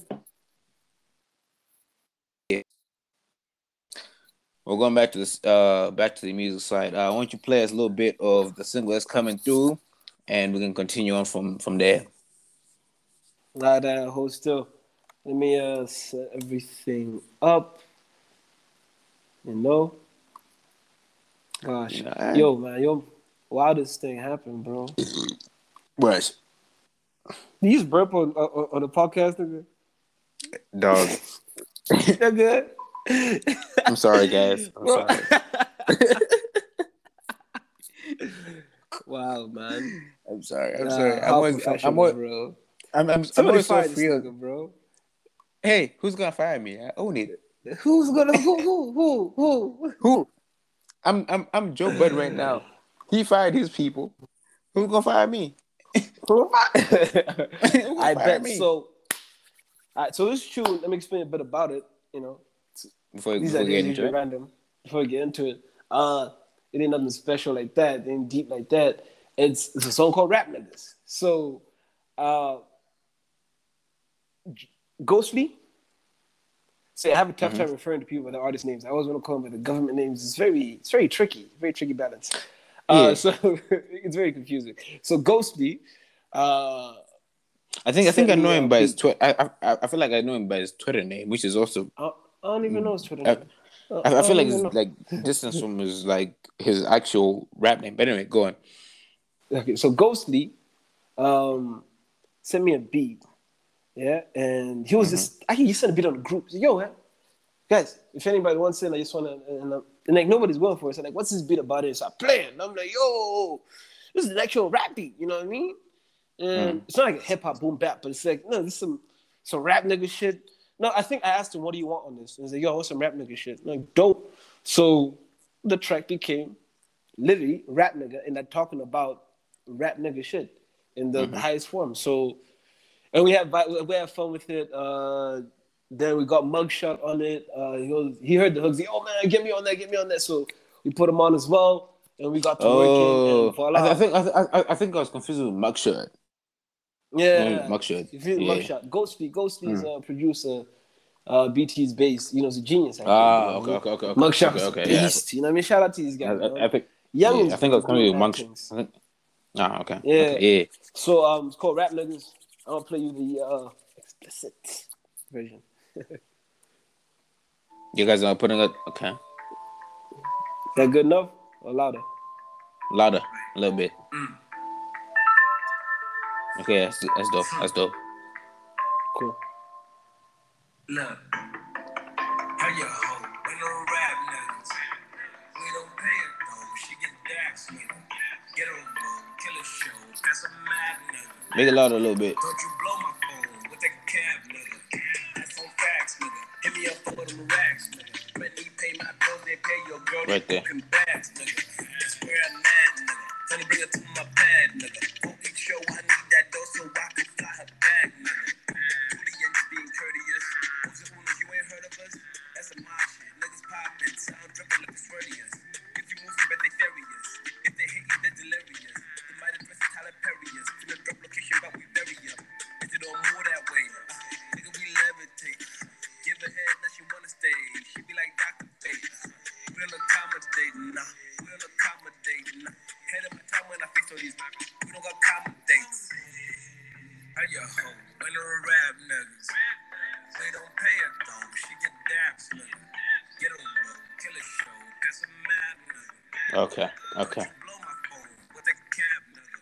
we're going back to this. Back to the music side. I want you to play us a little bit of the single that's coming through, and we can continue on from there. Hold still. Let me set everything up. Gosh. Yo, man. Why this thing happened, bro? What? You just burp on the podcast, nigga? Dog. Nigga. I'm sorry, guys. I'm sorry. Wow, man. I'm sorry. I'm bro. I'm always so free, bro. Hey, who's gonna fire me? I own it. Who's gonna who? Who? I'm Joe Bud right now. He fired his people. Who's gonna fire me? I bet me. So. All right, so this tune. Let me explain a bit about it. Before these we ideas get into usually it. random. Before we get into it, It ain't nothing special like that. It ain't deep like that. It's a song called Rap Niggas. So, Ghostly. See, I have a tough time referring to people by the artist names. I always want to call them by the government names. It's very tricky balance. So it's very confusing. So Ghostly, I think I know him by his Twitter. I feel like I know him by his Twitter name, which is also. I don't even know his Twitter name. I feel like it's like distance from his like his actual rap name. But anyway, go on. Okay, so Ghostly, sent me a beat, yeah, and he was just he sent a beat on the group. So, yo, man, guys, if anybody wants it, I just want to, and like nobody's willing for it. So like, what's this beat about it? So I play it, and I'm like, yo, this is an actual rap beat. You know what I mean? And it's not like a hip hop boom bap, but it's like no, this is some rap nigga shit. No, I think I asked him, what do you want on this? And he's like, yo, what's some rap nigga shit? I'm like, dope. So the track became literally rap nigga, and like talking about rap nigga shit in the highest form. So, and we had fun with it. Then we got Mugshot on it. He heard the hooks. He, oh man, get me on that. So we put him on as well, and we got to working. And voila. I think I was confused with Mugshot. Yeah, Mugshot. Mugshot. Ghostly is a producer. BT's bass, he's a genius. Okay. Mugshot is a beast. You know what I mean? Shout out to these guys. I think I think I was coming with Mugshot. Okay. Yeah. Okay, yeah. So it's called Rap Niggas. I'm gonna play you the explicit version. You guys are putting it okay. That good enough or louder? Louder, a little bit. Okay, that's dope. That's dope. Cool. Look, how you hoe? We don't rap niggas. We don't pay it though. She get dax, nigga. Get on road, kill a show. That's a mad nigga. Make it louder a little bit. Don't you blow my phone with that cab, nigga. That's on facts, nigga. Hit me up for them racks, nigga. When you pay my bills, they pay your girl. Right there. Bags, nigga. That's where I'm at, nigga. Tell me bring it to my pad, nigga. Focus show, I need that dough so I can fly her back, nigga. Julian's being courteous. You ain't heard of us? That's a mob shit. Niggas poppin', sound drippin' like Swerdius. If you move, bet they furious. If they hate you, they're delirious. They might address the Tyler Perry's. Finna drop location, but we bury ya. If they don't move that way, nigga, we levitate. Give her head that she wanna stay. She be like Dr. Fate. We don't accommodate, nah. We don't accommodate, nah. Head of my time when I face all these, we don't accommodate. How ya hoe? When a rap niggas. We don't pay her though. She get daps, nigga. Get on road, kill a show. That's a mad nigga. Okay. Blow my phone with a cab, nigga.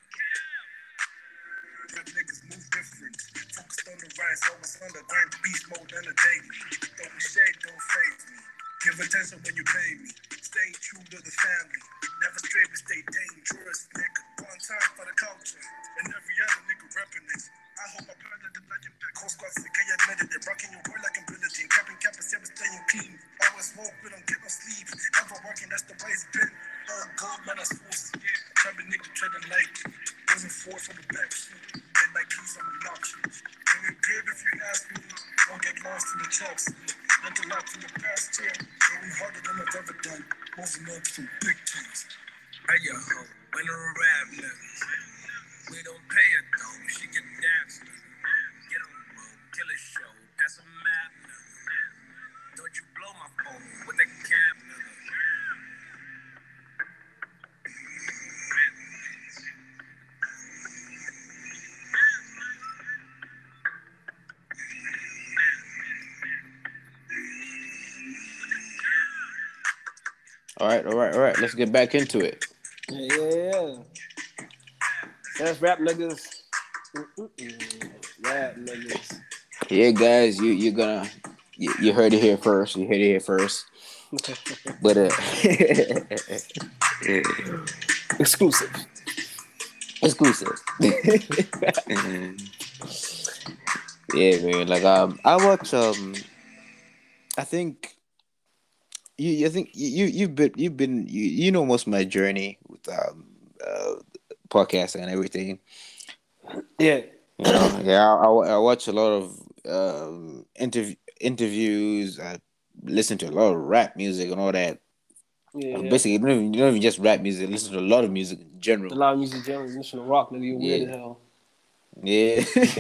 Rap niggas move different. Focused on the rise, always on the grind. Beast mode on the daily. Don't be shade, don't phase me. Give attention when you pay me. Staying true to the family. Never stray, but stay dangerous, nigga. One time for the culture. And every other nigga repping this. I hope I brother the legend back. Cold squad sick, I admitted it. Rocking your word like ability. Capping campus, never staying clean. Always woke, we don't get no sleep. Ever working, that's the way it's been. Oh, God, man, that's forced. Trapping nigga, treading light. Wasn't forced on the backseat. Hit my keys on the lock. Doing good if you ask me. Don't get lost in the tracks. Not a lot from the past year. Going harder than I've ever done. Moving up some big things. Hey, yo, when a rap niggas. We don't pay her though. She get daps, nigga. Get on the road, kill a show. That's a mad nigga. Don't you blow my phone with that cab, nigga. All right. Let's get back into it. Yeah. That's Rap Niggas. Rap Niggas. Yeah, guys, you heard it here first. You heard it here first. But Exclusive. Yeah, man. Like I watch I think you've been you know most of my journey with podcasting and everything. Yeah. I watch a lot of interviews. I listen to a lot of rap music and all that. Yeah. Basically, you don't even just rap music. Listen to a lot of music in A general. lot of music genres, listen to rock, nigga, you're weird Yeah. as hell. Yeah.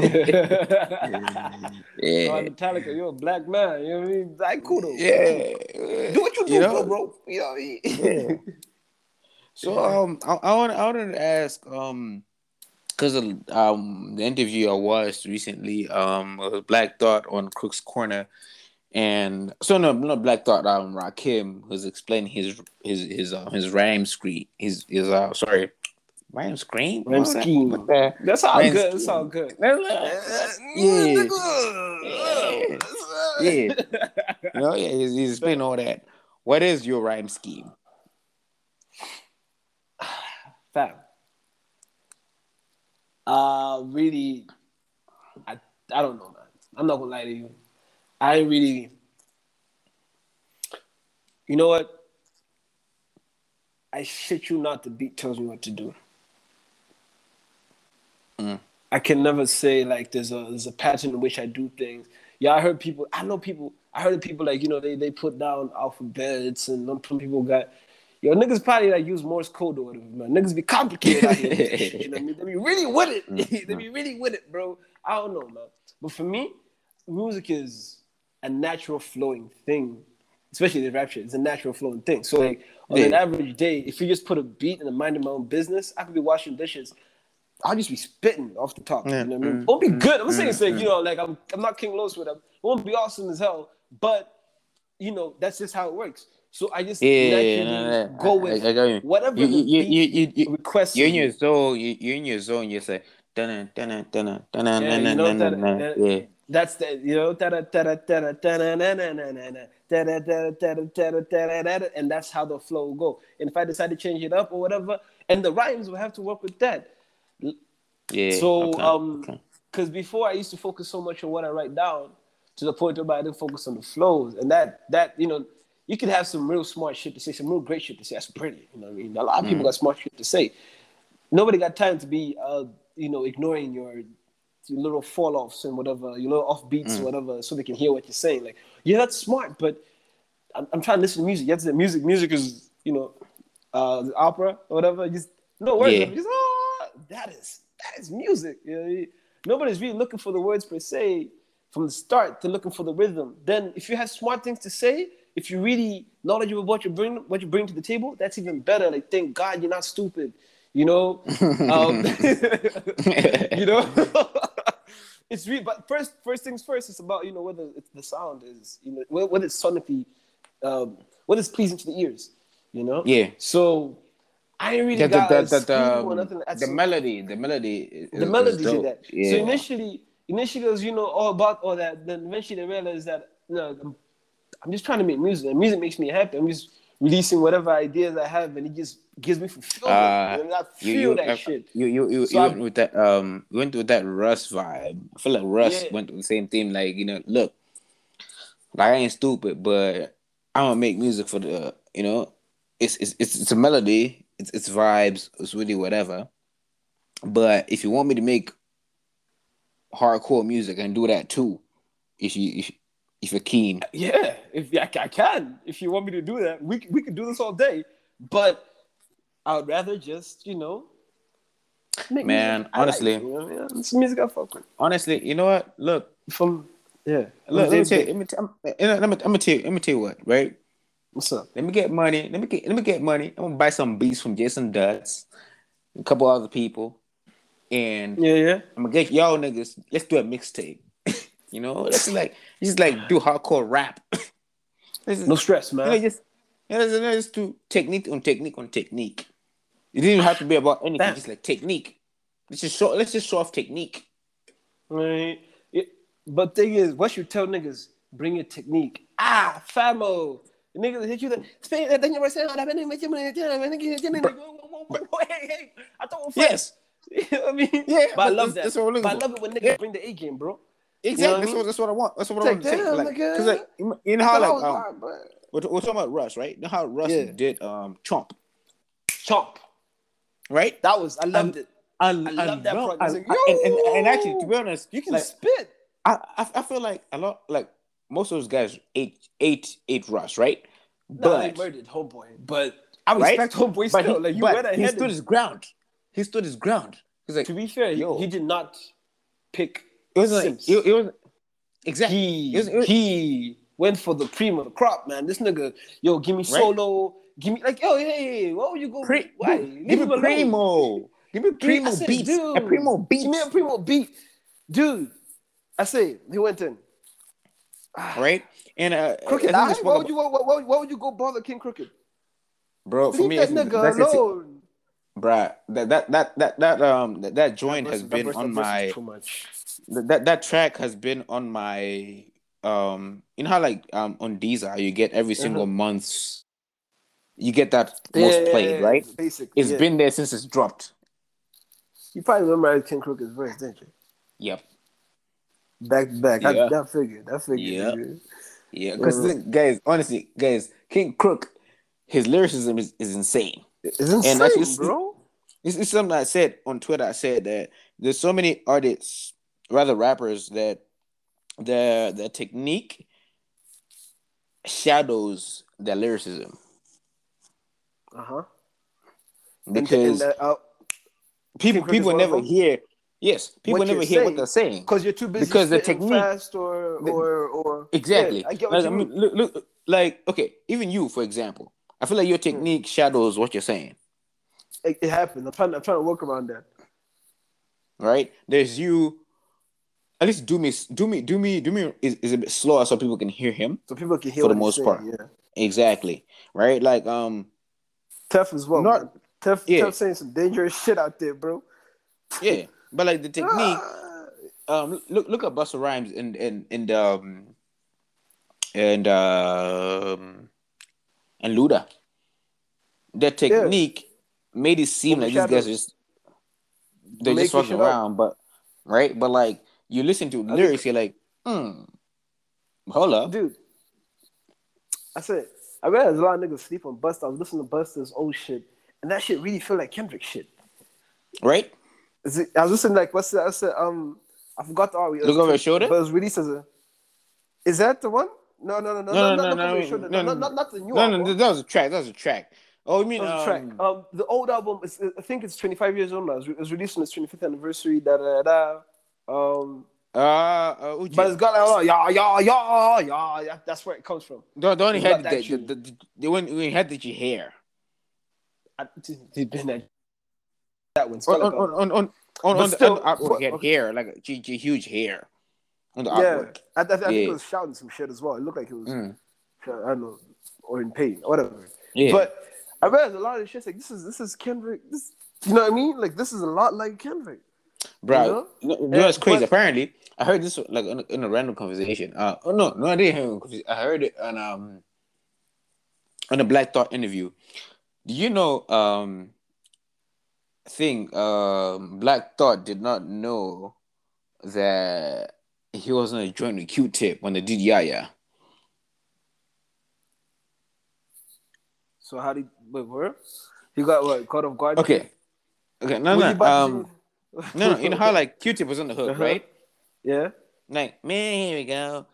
Oh, Yeah. Metallica, you're a black man. You know what I mean? Like, cool though. Yeah. Do what you You do, know? bro. You know what I mean? Yeah. So I wanted to ask because of the interview I watched recently was Black Thought on Crook's Corner, and so no, not Black Thought, Rakim was explaining his rhyme screen, his sorry, rhyme screen, Rhyme what scheme. the That's all rhyme good. That's scheme? all good. Yeah, yeah, you know, yeah, he's explaining all that. What is your rhyme scheme? Fam. Really, I don't know, man. I'm not gonna lie to you. I ain't really. You know what? I shit you not. The beat tells me what to do. I can never say like there's a pattern in which I do things. Yeah, I heard people. I know people. I heard of people like they put down alphabets and some people got. Yo, niggas probably like use Morse code or whatever, man. Niggas be complicated out here with this shit, you know what I mean? They be really with it. They be really with it, bro. I don't know, man. But for me, music is a natural flowing thing. Especially the rap shit. It's a natural flowing thing. So like on an average day, if you just put a beat and a mind of my own business, I could be washing dishes. I'll just be spitting off the top. You know what I mean? It won't be good. I'm saying, like I'm not King Los with them. It won't be awesome as hell. But that's just how it works. So I just naturally go with whatever the beat requests. You're in your zone. You're in your zone. You say, dun dun dun dun dun dun dun dun dun. Yeah. That's the and that's how the flow will go. And if I decide to change it up or whatever, and the rhymes will have to work with that. Yeah. So because before I used to focus so much on what I write down to the point where I didn't focus on the flows, and that you could have some real smart shit to say, some real great shit to say. That's pretty. You know what I mean? A lot of people got smart shit to say. Nobody got time to be ignoring your little fall offs and whatever, your little off beats, whatever, so they can hear what you're saying. Like, yeah, that's smart, but I'm trying to listen to music. You have to say music is, the opera or whatever. Just no words. Yeah. Just, that is music. You know? Nobody's really looking for the words per se from the start. They're looking for the rhythm. Then if you have smart things to say, if you're really knowledgeable about what you bring to the table, that's even better. Like, thank God you're not stupid. It's really, but first things first. It's about whether the sound is whether it's sonically, whether it's pleasing to the ears. Yeah. So I ain't really got a scheme or nothing. The melody did that. Yeah. So initially it was all about all that. Then eventually they realized that I'm just trying to make music, and music makes me happy. I'm just releasing whatever ideas I have, and it just gives me fulfillment. And I feel that shit. You went with that went with that Russ vibe. I feel like Russ went with the same theme. Like look, like I ain't stupid, but I don't make music for the it's a melody, it's vibes, it's really whatever. But if you want me to make hardcore music, I can do that too. If you're keen. Yeah, I can. If you want me to do that, we could do this all day. But I would rather just, make man, honestly. It's music I fuck with. Honestly, you know what? Look. Look, let me tell you what, right? What's up? Let me get money. I'm gonna buy some beats from Jason Dutz, a couple other people. And I'm gonna get y'all niggas, let's do a mixtape. Let's just do hardcore rap. No stress, man. Just do technique on technique. It didn't even have to be about anything. Just like technique. Let's just show off technique. Right. But thing is, once you tell niggas, bring your technique. Famo. The niggas hit you. Hey, I thought yes. I mean, yeah, but I love that. But I love it when niggas bring the A game, bro. Exactly. That's what I want. That's what I want to say. Because you know how we're talking about Russ, right? You know how Russ did Chomp, right? I loved it. I love that project. And actually, to be honest, you can spit. I feel like a lot, like most of those guys ate Russ, right? Nah, he but murdered Homeboy, but I right, respect Homeboy but still. Like you but went he ahead. stood his ground. He stood his ground. He's like, To be fair, yo, he did not pick it was like Sims. it was exactly. He went for the cream of the crop, man. This nigga, yo, give me Right? Solo, give me like, yo, hey, what would you go? Why? Dude, Leave give him me alone. Primo. Give me I Primo said, beats. dude, A Primo give me a beats. Primo beat, dude. I say he went in. Right? And Crooked I think we Eye? spoke about, Why would you go bother King Crooked? bro. For Leave me, I that think nigga that's it. alone. Bruh, that joint has been on That verse is my too much. that track has been on my you know how like on Deezer you get every single month you get that most played, right? Basically, It's yeah. been there since it's dropped. You probably remember King Crooked's verse, didn't you? Yep. Back to back. Yeah. That figured. Yeah. Nigga. Yeah. Because guys, honestly, guys, King Crook, his lyricism is insane. It's And that's insane, bro. it's something I said on Twitter. I said that there's so many artists, rather rappers, that their technique shadows their lyricism. Uh-huh. Because people one of never them? hear. Yes, people What never you're hear what saying. they're saying Because you're too busy because the spitting technique fast or exactly. Yeah, I get what Like, you mean. look, like okay, even you, for example, I feel like your technique shadows what you're saying. It happened. I'm trying to work around that. Right? There's you. At least do me is a bit slower so people can hear him. So people can hear for what the most he's part. saying, yeah. Exactly. Right? Like Tough as well, not man. Tough saying some dangerous shit out there, bro. yeah. But like the technique, look at Busta Rhymes and Luda. Their technique made it seem like these guys are they're just fucking around, but right? But like you listen to lyrics, you're like, hold up. Dude. I realized a lot of niggas sleep on Busta. I was listening to Busta's old shit, and that shit really feel like Kendrick shit. Right? I was listening like what's that? I said I forgot the art. Look over your shoulder. But it was released as a. Is that the one? No, not the new album. No, that was a track. Oh, you mean that was a track? The old album is I think it's 25 years old now. It was released on its 25th anniversary. But it's got like yeah. That's where it comes from. They only had they only had the hair. That one. On the artwork, he had hair, like a huge hair on the artwork. I think it was shouting some shit as well. It looked like it was, I don't know, or in pain, or whatever. Yeah. But I realized a lot of this shit's like, this is Kendrick. You know what I mean? Like, this is a lot like Kendrick. Bro, you know what's crazy? Apparently, I heard this like in a random conversation. No, I didn't hear it. I heard it on a Black Thought interview. Do you know? Black Thought did not know that he was on a joint with Q-Tip when they did Yaya. So how did where? He got what? Caught off guard? Okay, no. You know how like Q-Tip was on the hook, right? Yeah. Like, man, here we go.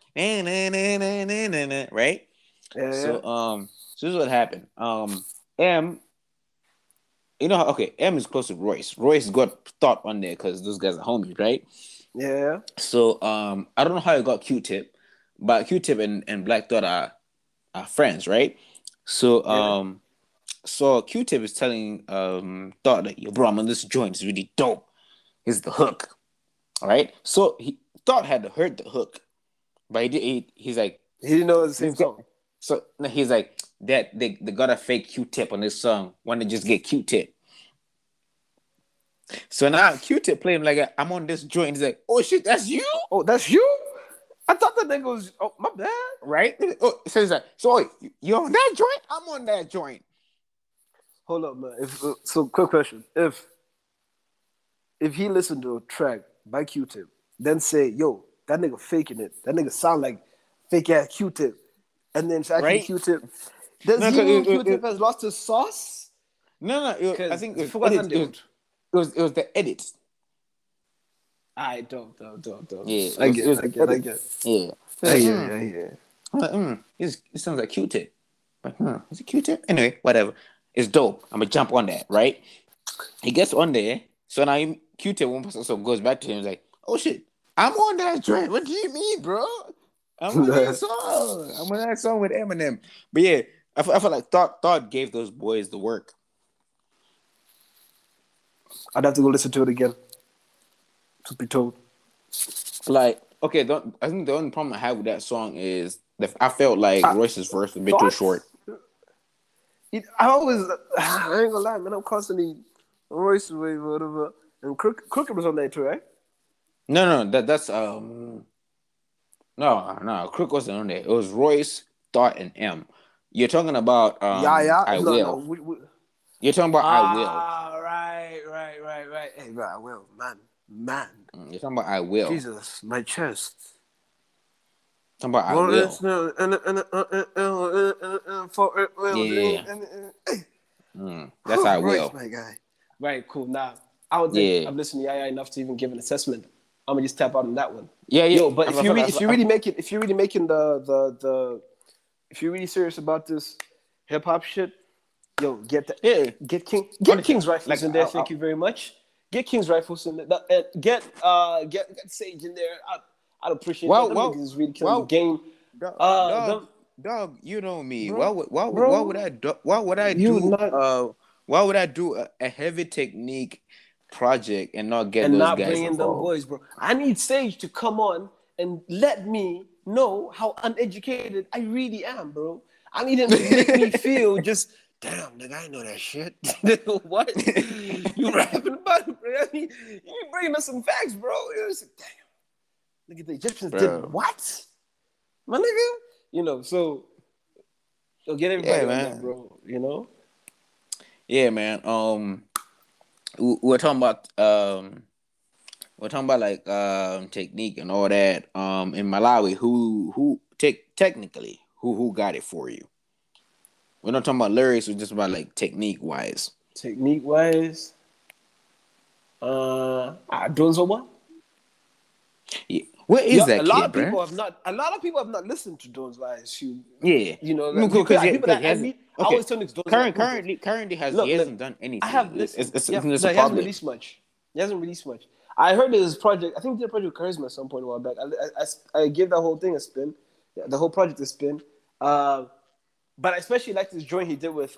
Right? Yeah. So this is what happened. M, you know, okay, M is close to Royce. Royce got Thought on there because those guys are homies, right? Yeah. So I don't know how he got Q-Tip, but Q-Tip and Black Thought are friends, right? So so Q-Tip is telling Thought that, yo, bro, I'm on this joint, it's really dope. Here's the hook. All right. So he Thought had heard the hook, but he's like, he didn't know it was the same song. So he's like, that they got a fake Q-Tip on this song. Want to just get Q-Tip. So now Q-Tip play him like, I'm on this joint. He's like, oh shit, that's you? Oh, that's you? I thought that nigga was, oh, my bad. Right? Oh, so he's like, so you on that joint? I'm on that joint. Hold up, man. So quick question. If he listened to a track by Q-Tip, then say, yo, that nigga faking it. That nigga sound like fake ass Q-Tip. And then it's actually right? Q-Tip. Does he mean Q-Tip has lost his sauce? No. I think it was the edit. I don't. Yeah. I get. Yeah. Yeah. It sounds like Q-Tip. Like, is it Q-Tip? Anyway, whatever. It's dope. I'm gonna jump on that, right? He gets on there. So now Q-Tip one person so goes back to him. He's like, oh shit, I'm on that joint. What do you mean, bro? I'm on that song. I'm on that song with Eminem. But yeah, I feel like Thought gave those boys the work. I'd have to go listen to it again. To be told. Like, okay, I think the only problem I have with that song is that I felt like Royce's verse was a bit too short. I ain't gonna lie, man. I'm constantly Royce's way, whatever. And Crooked was on there too, right? No, that's no, Crook wasn't on there. It was Royce, Thought, and M. You're talking about I Will. No. You're talking about I Will. Right. Hey, bro, I will, man. You're talking about I Will. Jesus, my chest. Talking about I Will. That's I Will. My guy. Right, cool. Now, I don't think I've listened to Yaya enough to even give an assessment. I'm gonna just tap out on that one. Yeah. Yo, but if you're really serious about this hip hop shit, yo, get King's Rifles in there. Thank you very much. Get King's Rifles in there. Get Sage in there. I'd appreciate that. Them niggas is really killing the game. Dog, you know me. Bro, why would I do a heavy technique project and not get those guys bring in them involved? boys, bro? I need Sage to come on and let me know how uneducated I really am, bro. I need him to make me feel just, damn, nigga, I know that shit. What? You rapping about it, bro? I mean, you bringing us some facts, bro. Damn. Look at the Egyptians did what? My nigga? You know, so get everybody on that, bro. You know? Yeah, man. We're talking about like technique and all that. In Malawi, who technically who got it for you? We're not talking about lyrics. We're just about like technique wise. Donzo one. Yeah. Where is that a kid, lot of bro? A lot of people have not listened to Donzo, I assume. Yeah, you know, because I always tell niggas Donzo. Currently he hasn't done anything. I have listened. He hasn't released much. I heard his project. I think he did a project with Charisma at some point a while back. I gave that whole thing a spin, the whole project a spin. But I especially like this joint he did with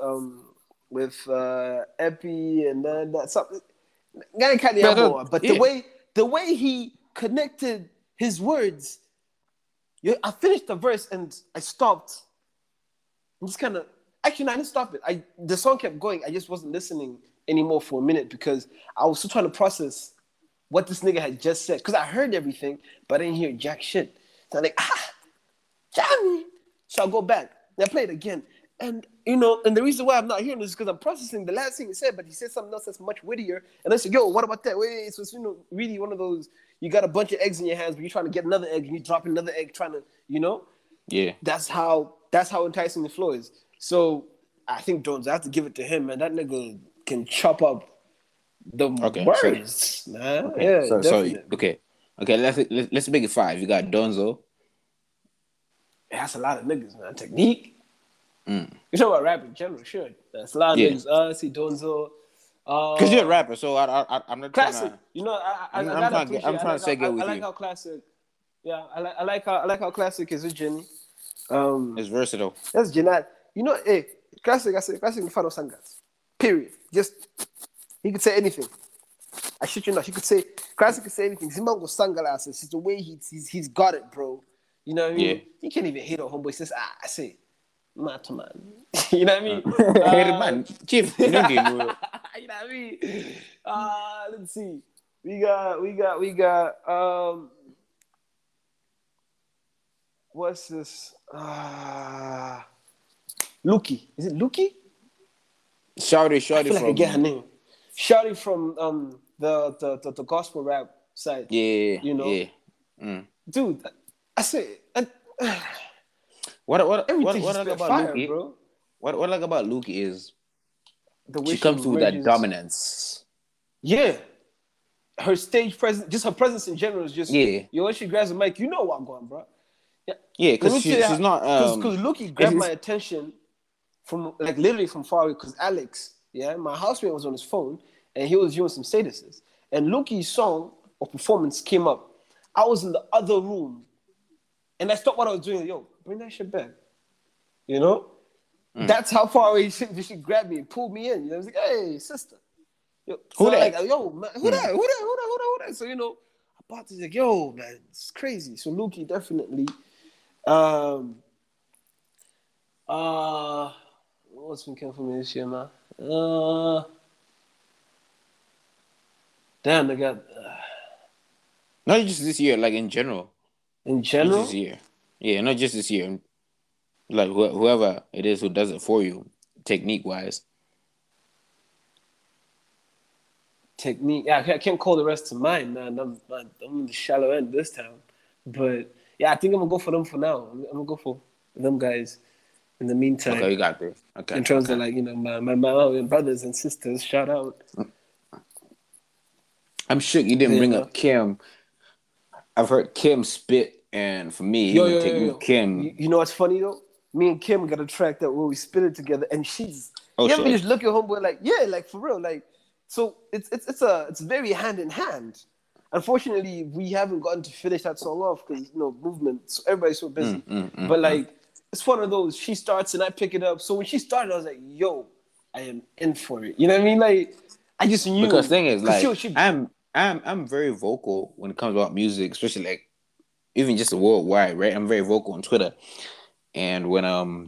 Epi and then that something. But the way he connected his words, I finished the verse and I stopped. I'm just kind of actually, I didn't stop it. The song kept going. I just wasn't listening anymore for a minute because I was still trying to process what this nigga had just said. Because I heard everything, but I didn't hear jack shit. So I'm like, Johnny. So I go back and I play it again. And, you know, and the reason why I'm not hearing this is because I'm processing the last thing he said, but he said something else that's much wittier. And I said, yo, what about that? Wait. So it's, you know, really one of those, you got a bunch of eggs in your hands, but you're trying to get another egg and you're dropping another egg trying to, you know? Yeah. That's how enticing the flow is. So I think Jones, I have to give it to him, man. That nigga can chop up the words, man. Okay. Yeah, okay. Let's make it 5. You got Donzo. That's a lot of niggas, man. Technique. You talking about rap in general, sure. That's a lot of niggas. See Donzo. Because you're a rapper, so I'm not classic. Trying to... You know, I'm trying to segue with you. I like how classic. Yeah, I like how classic is with Jenny. It's versatile. That's Jenny. You know, hey, classic. I say classic. Fano Sangas. Period. Just he could say anything. I shit you not. He could say classic. Could say anything. Zimango Sangalas. It's the way he's got it, bro. You know what I mean? Yeah. He can't even hate on homeboy. He says, I say. Man. You know what I mean? Man, Chief, you know what I mean? Let's see. We got what's this? Luki. Is it Luki? Shouty I feel from like I get her name. Shouty from the gospel rap side. Yeah. You know? Yeah. Dude, I say What I like about fire, Luki, bro. What I like about Luki is the way she comes with that dominance. Yeah. Her stage presence, just her presence in general is just yo, when she grabs the mic, you know what I'm going, bro. Yeah, because she's not because Luki grabbed my attention from like literally from far away because Alex, yeah, my housemate was on his phone and he was viewing some statuses. And Lookie's song or performance came up. I was in the other room and I stopped what I was doing. Yo, bring that shit back. You know? That's how far away she grabbed me and pulled me in. You know, I was like, hey, sister. Yo, Who so that? Like, yo, man, who that? Who that? So, you know, I bought this like, yo, man, it's crazy. So Lukey definitely. What's been coming for me this year, man? Damn, they got Not just this year, like in general. in Not general. this year. Yeah, not just this year. Like whoever it is who does it for you, technique wise. Technique. Yeah, I can't call the rest to mind, man. I'm in the shallow end this time, but yeah, I think I'm gonna go for them for now. I'm gonna go for them guys. In the meantime, Okay, you got this. Okay. in terms of like, you know, my brothers and sisters, shout out. I'm shook you didn't bring Yeah. up Kim. I've heard Kim spit, and for me, Yo. Kim. You know what's funny though? Me and Kim got a track that where we spit it together, and she's. Oh, you ever shit. just look at homeboy like, yeah, like for real, like. So it's very hand in hand. Unfortunately, we haven't gotten to finish that song off because movement. So everybody's so busy. But like, it's one of those. She starts and I pick it up. So when she started, I was like, yo, I am in for it. You know what I mean? Like, I just knew. Because thing is, like, she, I'm very vocal when it comes about music, especially like even just worldwide, right? I'm very vocal on Twitter, and when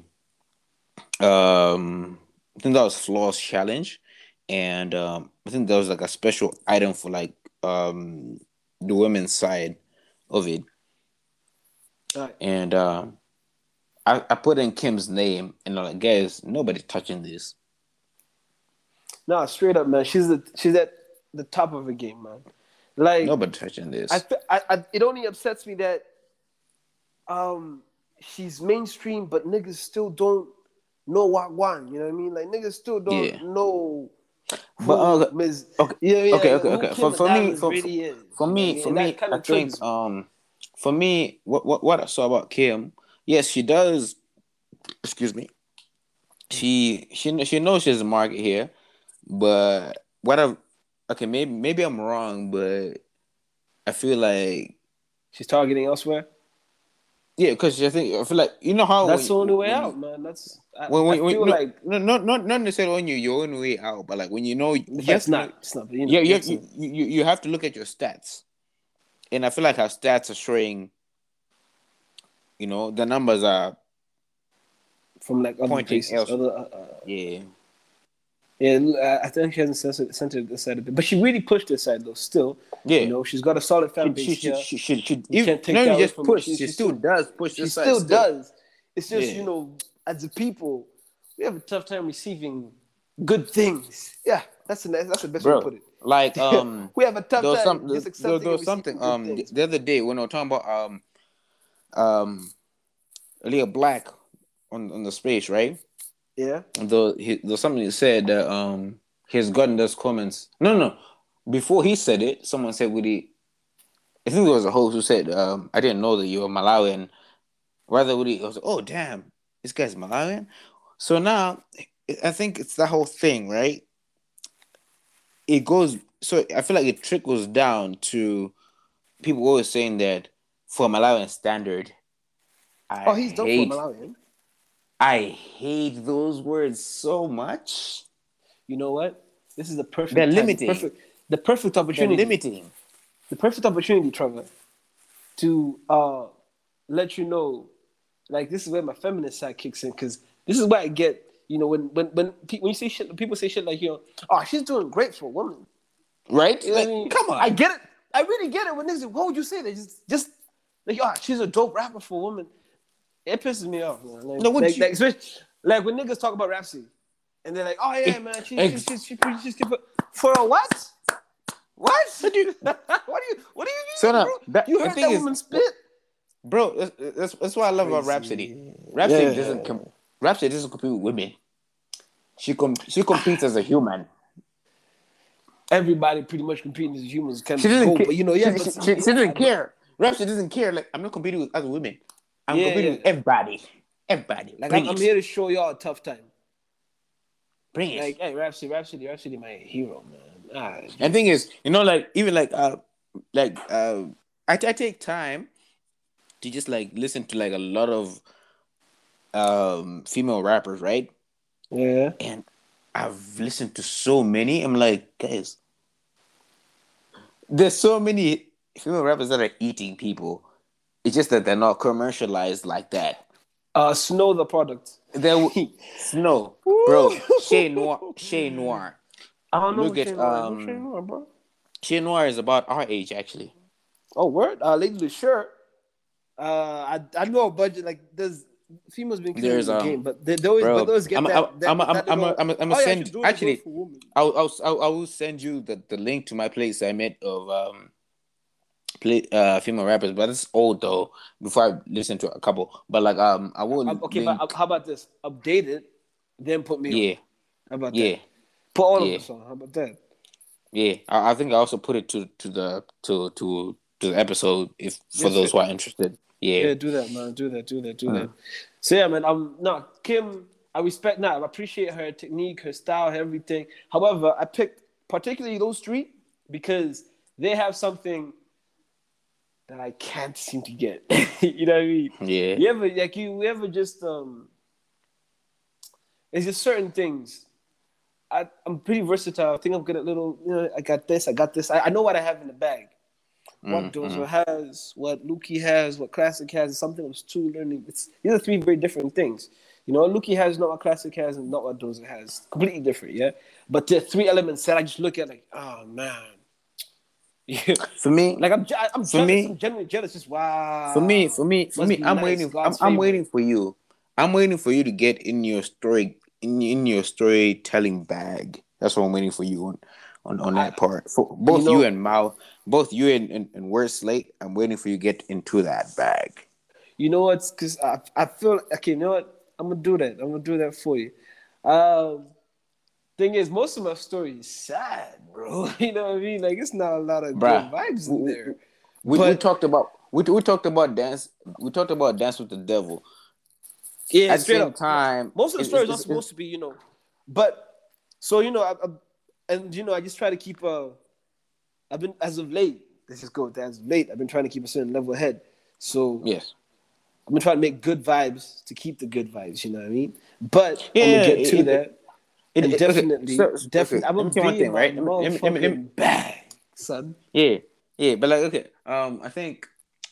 I think that was Flaw's challenge, and I think that was like a special item for like the women's side of it, and I put in Kim's name, and I'm like, guys, nobody's touching this. Nah, straight up, man. She's at the top of her game, man. Like Nobody touching this. It only upsets me that she's mainstream, but niggas still don't know Wagwan. You know what I mean? Like niggas still don't know. But Ms. okay, Yeah, okay. who For Kim me, Adams really is. for me, I think for me, what I saw about Kim, yes, she does. Excuse me. She knows she's a market here, but maybe I'm wrong, but I feel like she's targeting elsewhere. Yeah, because I feel like how that's the only way out, man. That's I feel like not necessarily on your own way out, but like when you know it's not. You have to look at your stats, and I feel like her stats are showing. The numbers are from like other pointing places. Yeah, I think she hasn't centered this side of it, but she really pushed this side though. Still, yeah, she's got a solid fan base. She still does push. She still does. It's just as a people, we have a tough time receiving good things. Yeah, that's the best way to put it. Like we have a tough time just accepting. There was something the other day when I was talking about Aaliyah Black on the space, right? Yeah. There's something he said that he's gotten those comments. No. Before he said it, someone said, I think there was a host who said, I didn't know that you were Malawian. Rather, I was like, oh, damn, this guy's Malawian? So now, I think it's the whole thing, right? It goes, so I feel like it trickles down to people always saying that for Malawian standard, he's dope for Malawian. I hate those words so much. You know what? This is the perfect. They're limiting. The perfect opportunity. They're limiting. The perfect opportunity, Trevor, to let you know, like this is where my feminist side kicks in, because this is why I get, when you say shit, people say shit like, she's doing great for a woman, right? You know what I mean? Come on, I get it. I really get it. When niggas, what would you say? They just like, she's a dope rapper for a woman. It pisses me off, man. Like when niggas talk about Rhapsody, and they're like, "Oh yeah, man, she's for a what? What? What do you mean? So now, bro? You heard that woman spit, bro. That's what I love about Rhapsody. Rhapsody doesn't compete with women. She competes as a human. Everybody pretty much competing as humans. She doesn't care. But she doesn't care. Rhapsody doesn't care. Like, I'm not competing with other women. I'm competing with everybody. Like I'm here to show y'all a tough time. Bring it. Like, hey, Rhapsody, my hero, man. Ah, And thing is, like even I take time to just like listen to like a lot of female rappers, right? yeah. And I've listened to so many. I'm like, guys, there's so many female rappers that are eating people. It's just that they're not commercialized like that. Snow the product. There, Snow, bro, Shay Noir. I don't know Look who at Shane Noir is. Who's Shane Noir, bro? Shay Noir is about our age actually. Oh, word? Lately, sure. I know a bunch of like there's females been killing There's the game, but they always bro, but those get I'm send actually. I will send you the link to my playlist I made of female rappers, but it's old though. Before I listen to a couple, but like I will. Okay, link, but how about this? Update it, then put me yeah, on. How about yeah, that? Put all of yeah. us on. How about that? yeah. I think I also put it to the episode if for Yes, those who are interested. Yeah, Yeah. do that, man. Do that. So yeah, man. No, Kim. I respect that. I appreciate her technique, her style, her everything. However, I picked particularly those three because they have something that I can't seem to get. You know what I mean? Yeah. You ever just it's just certain things. I'm pretty versatile. I think I'm good at little. I got this. I know what I have in the bag. What Dozo has, what Luki has, what Classic has is something I'm still learning. These are three very different things. What Luki has, not what Classic has, and not what Dozo has. Completely different, yeah? But there are three elements that I just look at like, oh, man. Yeah. For me, Like, I'm jealous. I'm genuinely jealous. Just, wow. For me, I'm nice. I'm waiting for you. I'm waiting for you to get in your story in your storytelling bag. That's what I'm waiting for you on that part. For both you and Mao, both you and Word Slate, I'm waiting for you to get into that bag. You know what? Because I feel okay. You know what? I'm gonna do that. I'm gonna do that for you. Thing is, most of my story is sad, bro. You know what I mean? Like it's not a lot of good vibes in there. We talked about dance. We talked about Dance with the Devil. Yeah, at the same time, most of the stories are supposed to be, But so I just try to keep I've been as of late. Let's just go with that. As of late, I've been trying to keep a certain level ahead. So yes, I'm gonna try to make good vibes to keep the good vibes. You know what I mean? But I'm gonna get to that. Definitely. I'm gonna be in my motherfucking bag, son. Yeah, but like, okay, I think,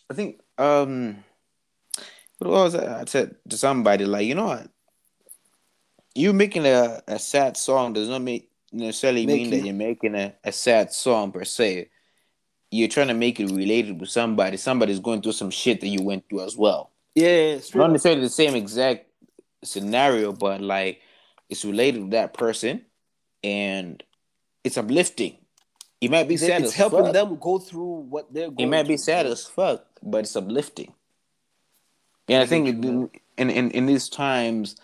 what was that? I said to somebody like, you know what? You making a sad song does not necessarily mean that you're making a sad song per se. You're trying to make it related with somebody. Somebody's going through some shit that you went through as well. Yeah, not necessarily the same exact scenario, but like it's related to that person, and it's uplifting. It might be sad. It's helping them go through what they're going through. It might be sad as fuck, but it's uplifting. And I think in these times,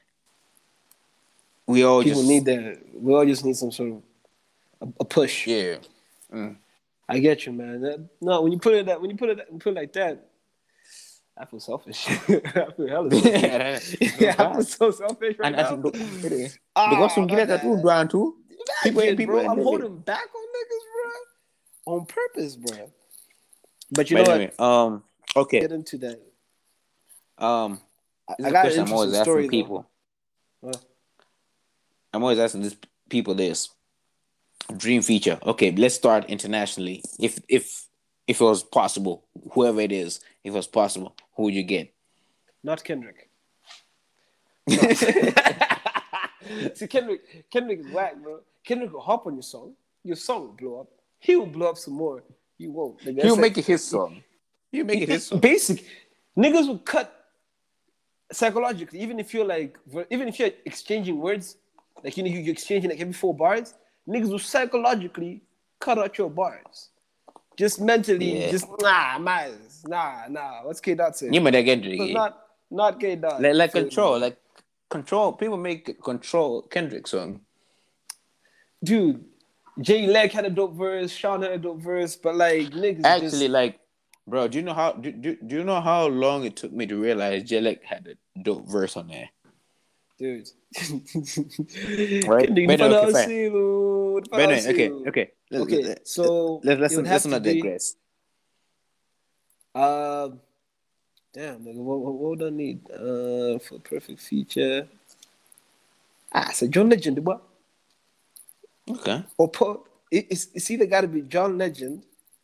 we all need that. We all just need some sort of a push. Yeah. I get you, man. When you put it like that, I feel selfish. I feel hella selfish. I feel so selfish right now. Because some get that too, Brian too. People, I'm holding back on niggas, bro, on purpose, bro. But you know what? Okay. Get into that. I got an I'm always asking story, people. I'm always asking these people this dream feature. Okay, let's start internationally. If it was possible, whoever it is, if it was possible, who would you get? Not Kendrick. No. See, Kendrick is whack, bro. Kendrick will hop on your song. Your song will blow up. He will blow up some more. You won't. He'll make it his song. He'll make it his song. Basic. Niggas will cut psychologically, even if you're exchanging words, like you're exchanging like every 4 bars, niggas will psychologically cut out your bars. Just mentally, nah. What's K Dot say? You might get not K Dot. Like Control. People make Control Kendrick song. Dude, Jay Leg had a dope verse. Sean had a dope verse, but like niggas actually like. Bro, do you know how long it took me to realize Jelek had a dope verse on there? dude. Right? Kendrick, But no, okay, fine. Falaucilo, But no, Falaucilo. Okay. Okay, so it would have Let's to not be. digress. Damn, nigga, what do I need? For perfect feature. So John Legend, what? Okay. Or it's either got to be John Legend.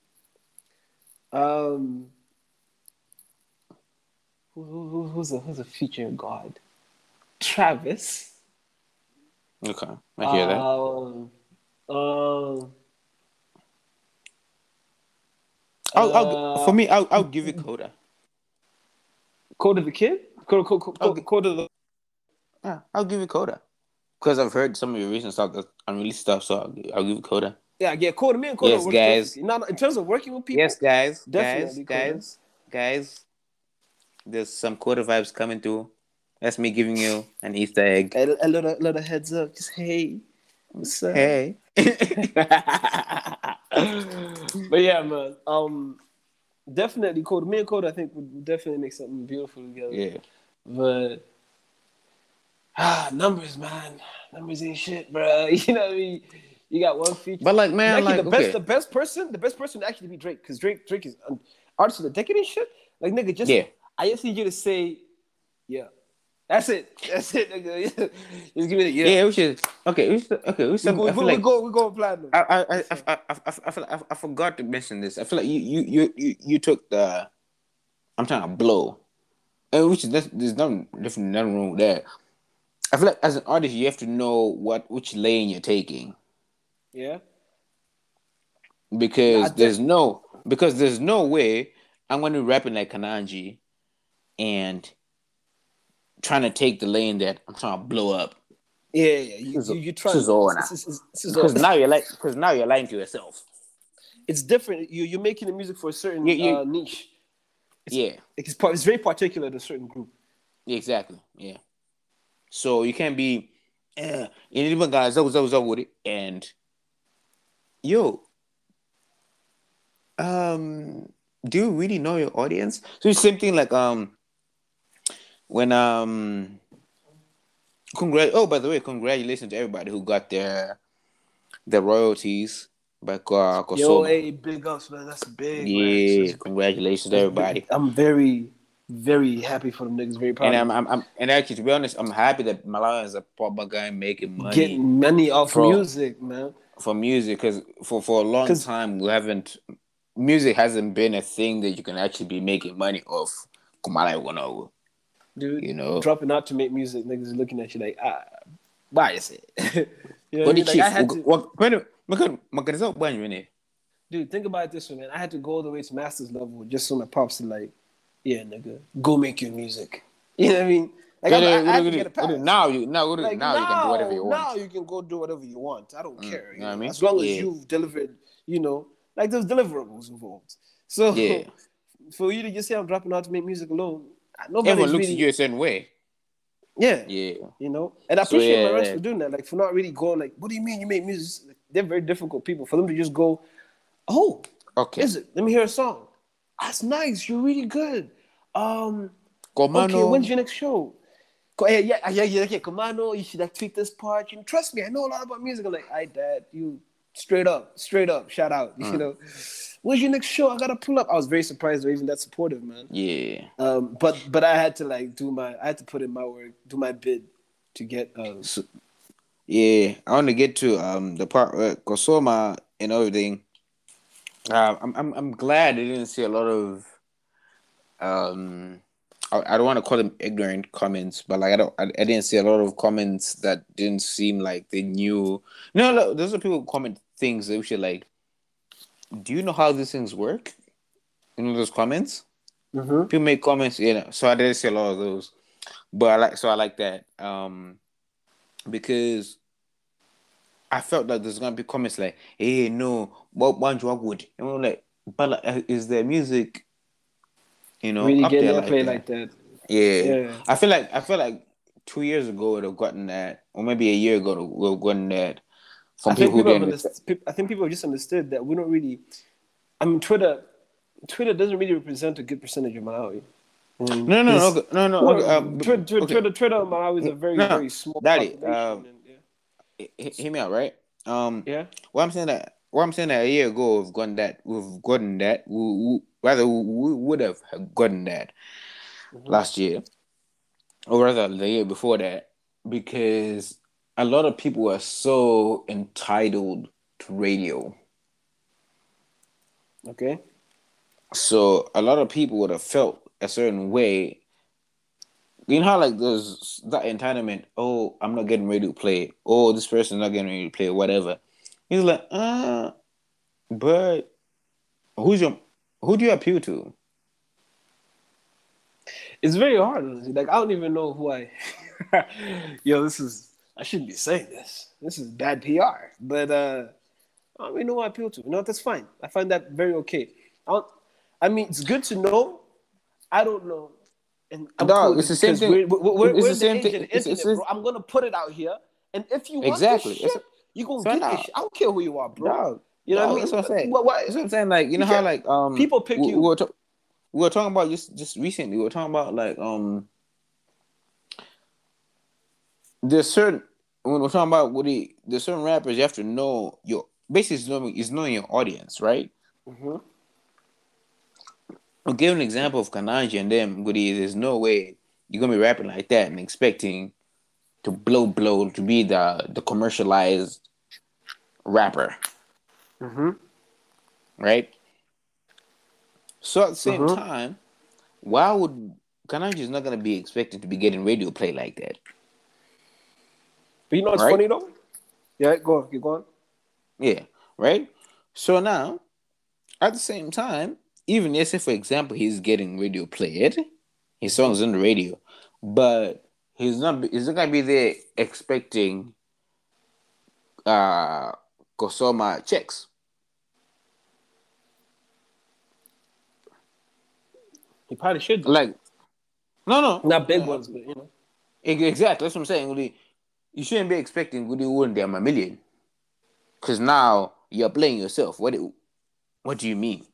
Who's a featuring god? Travis. Okay. I hear that. I'll give you Coda. Coda the Kid? Coda the... Yeah, I'll give you Coda. Because I've heard some of your recent stuff, that's unreleased stuff, so I'll give you Coda. Yeah, Coda. Me and Coda Yes, work guys. perfectly. No, in terms of working with people. Yes, guys. Definitely Guys. There's some Coda vibes coming through. That's me giving you an Easter egg. A little heads up. Just hey. What's up? Hey. But yeah, man. Definitely Coda. Me and Coda, I think, would definitely make something beautiful together. Yeah. But numbers, man. Numbers ain't shit, bro. You know what I mean? You got one feature. But like, man, actually, like, the best person would actually be Drake, because Drake is an artist of the decade and shit. Like, nigga, I just need you to say, yeah. That's it, nigga. Just give me the yeah. Yeah, we should. Okay. We go platinum. I forgot to mention this. I feel like you took the. I'm trying to blow, and there's nothing wrong with that. I feel like as an artist, you have to know which lane you're taking. Yeah. Because there's no way I'm going to be rapping like Kananji and trying to take the lane that I'm trying to blow up. Yeah. You try. Because now you're lying to yourself. It's different. You're making the music for a certain niche. It's very particular to a certain group. Exactly. Yeah. So you can't be anyone guys with it and yo. Do you really know your audience? So it's same thing like when by the way, congratulations to everybody who got their royalties by Kosoma. Yo, hey, big ups, man. That's big. Yeah, man. Congratulations to everybody. I'm very, very happy for them niggas. Very proud. And actually, to be honest, I'm happy that Malawi is a proper guy making money. Getting money off music, man. For music, because for a long time music hasn't been a thing that you can actually be making money off. Dude, you know, dropping out to make music, niggas looking at you like, why is it? You know what I mean? Like, dude, think about it this way, man. I had to go all the way to master's level just so my pops are like, yeah, nigga, go make your music. You know what I mean? Like, I had to get a pass. Now you can do whatever you want. Now you can go do whatever you want. I don't care. You know what I mean? As long as you've delivered, like there's deliverables involved. So for you to just say I'm dropping out to make music alone, everyone looks at you a certain way. Yeah. Yeah. And I appreciate my friends for doing that. Like, for not really going like, what do you mean you make music? Like, they're very difficult people. For them to just go, oh, okay, is it? Let me hear a song. That's nice. You're really good. Okay, when's your next show? Yeah. Komano, you should like tweak this part. Trust me, I know a lot about music. I'm like, "Hi, Dad, you straight up, shout out." When's your next show? I gotta pull up. I was very surprised they're even that supportive, man. Yeah. But I had to I had to put in my work, do my bid to get. I want to get to the part where Kosoma and everything. I'm glad I didn't see a lot of I don't want to call them ignorant comments, but like I didn't see a lot of comments that didn't seem like they knew. No, those are people who comment things that we should like. Do you know how these things work? Those comments. Mm-hmm. People make comments, So I didn't see a lot of those, but I like that because I felt like there's gonna be comments like, "Hey, no, what would?" And I'm like, but like, is there music? Really up getting there airplay like that. Yeah. I feel like 2 years ago it would have gotten that, or maybe a year ago it would have gotten that. I think people have just understood that we don't really. I mean, Twitter doesn't really represent a good percentage of Malawi. And No, no, this, no, no, no. Okay, okay. Twitter and Malawi is a very, No, very small Daddy. population. And, Hear me out, right? yeah. What I'm saying that a year ago we've gotten that. Rather we would have gotten that last year, or rather the year before that, because a lot of people are so entitled to radio. Okay. So a lot of people would have felt a certain way. You know how like there's that entitlement. Oh, I'm not getting ready to play. Oh, this person's not getting ready to play. Whatever. He's like, but who do you appeal to? It's very hard. Honestly. Like I don't even know who I. Yo, I shouldn't be saying this. This is bad PR. But I don't even know who I appeal to. No, that's fine. I find that very okay. I mean, it's good to know. I don't know. And I'm Dog, cool it's the same because thing. we're It's in the the same age thing. of the internet, bro. I'm gonna put it out here, and if you want Exactly. this shit, you gonna Find get this out. shit. I don't care who you are, bro. Dog, You know what I mean? that's what I'm saying. What? That's what I'm saying. Like, you know You how can't- like people pick you. we were talking about just recently. We were talking about like there's certain when we're talking about there's certain rappers you have to know your basically is knowing your audience, right? Mm-hmm. I'll give an example of Kanaji and them. Goody, there's no way you're gonna be rapping like that and expecting to blow to be the commercialized rapper, Mm-hmm. right? So at the same Mm-hmm. time, why would Kanaji is not gonna be expected to be getting radio play like that? But you know what's Right? funny though? Yeah, go on, keep going. Yeah, right. So now, at the same time, even if, say, for example, he's getting radio played, his song's on the radio, but he's not gonna be there expecting Kosoma checks. He probably should. Like, no, Not big ones, but you know. exactly. That's what I'm saying. Really, you shouldn't be expecting Woody one damn a million, because now you're playing yourself. What do you mean?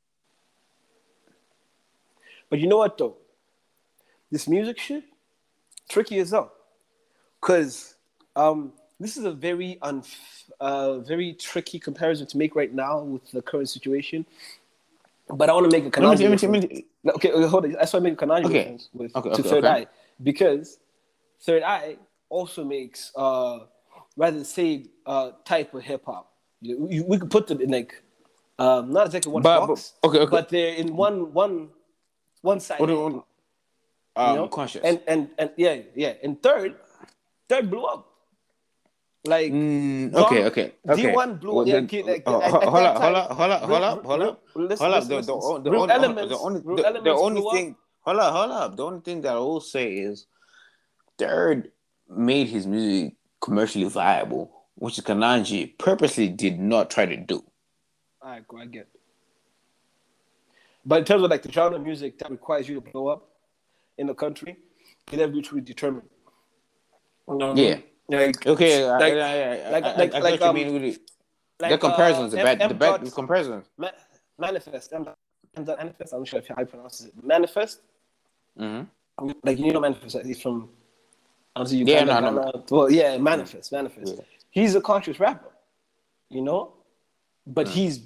But you know what though? This music shit, tricky as hell. Cause this is a very tricky comparison to make right now with the current situation. But I want to make a Kanaji reference. Okay, hold on. That's why I make a Kanaji reference with to Third Eye. Because Third Eye also makes rather say type of hip hop. We could put them in like not exactly one box, but they're in one side. Conscious. And yeah. And third blew up. Like okay. D1 blew up. Hold up. The only thing that I will say is Third made his music commercially viable, which Kanaji purposely did not try to do. I get it. But in terms of like the genre of music that requires you to blow up in the country, you never truly determined. Yeah. Like, okay. Like what you mean with the comparisons, the comparisons. Manifest. Manifest. I'm not sure how you pronounce it. Manifest. Mm-hmm. Like you know, Manifest. He's from. Obviously, you Well, yeah, Manifest. Yeah. He's a conscious rapper, you know, but he's.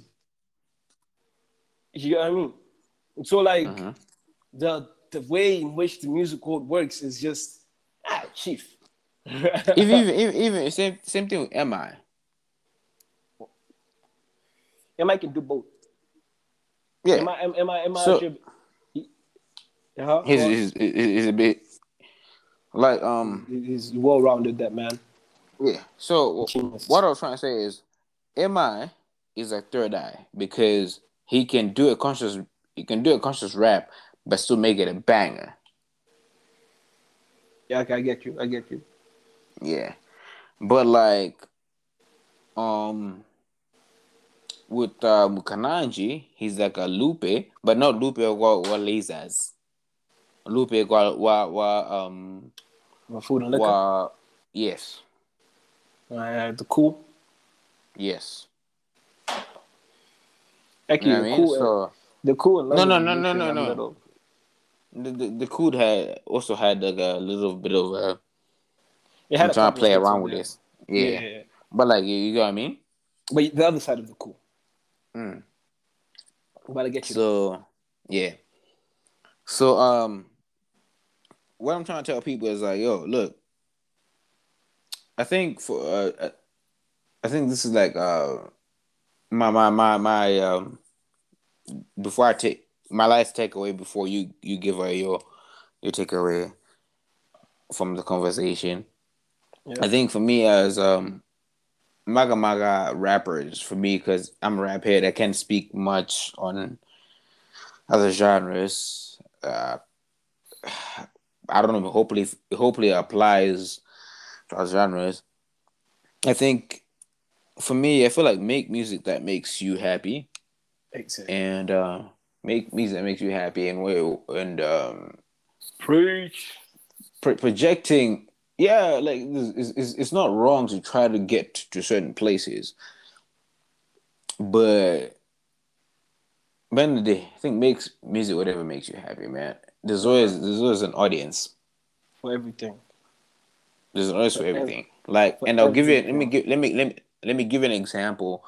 You know what I mean? So like the way in which the music code works is just chief. even same thing with MI. MI can do both. Yeah. MI so, he's a bit like he's well rounded, that man. Yeah. So what I was trying to say is MI is a Third Eye because he can do a conscious rap but still make it a banger. Yeah, okay, I get you. Yeah. But like with Kanaji, he's like a Lupe, but not Lupe wa lasers. Lupe wa food and liquor. Yes. The cool. Yes. Actually, you know what I mean? So the cool. And no. liquor. No. No. No. No. No. the Cool had also had like a little bit of It had I'm a trying to couple of play hits around on with there. this. Yeah, Yeah. yeah, yeah. But like you know what I mean? But the other side of the Cool. Mm. I'm about to get you though. So yeah. So what I'm trying to tell people is like, yo, look, I think for I think this is like my before I take my last takeaway before you give her your takeaway from the conversation. Yeah. I think for me as maga maga rappers for me because I'm a rap head I can't speak much on other genres. I don't know. Hopefully it applies to other genres. I think for me, I feel like make music that makes you happy Exactly. and make music that makes you happy and Preach. projecting. Yeah, like it's not wrong to try to get to certain places, but end of the day, I think makes music whatever makes you happy, man. There's always an audience. For everything. There's an audience For, for ev- everything. Like, for and I'll give you. everything. Let me give you an example.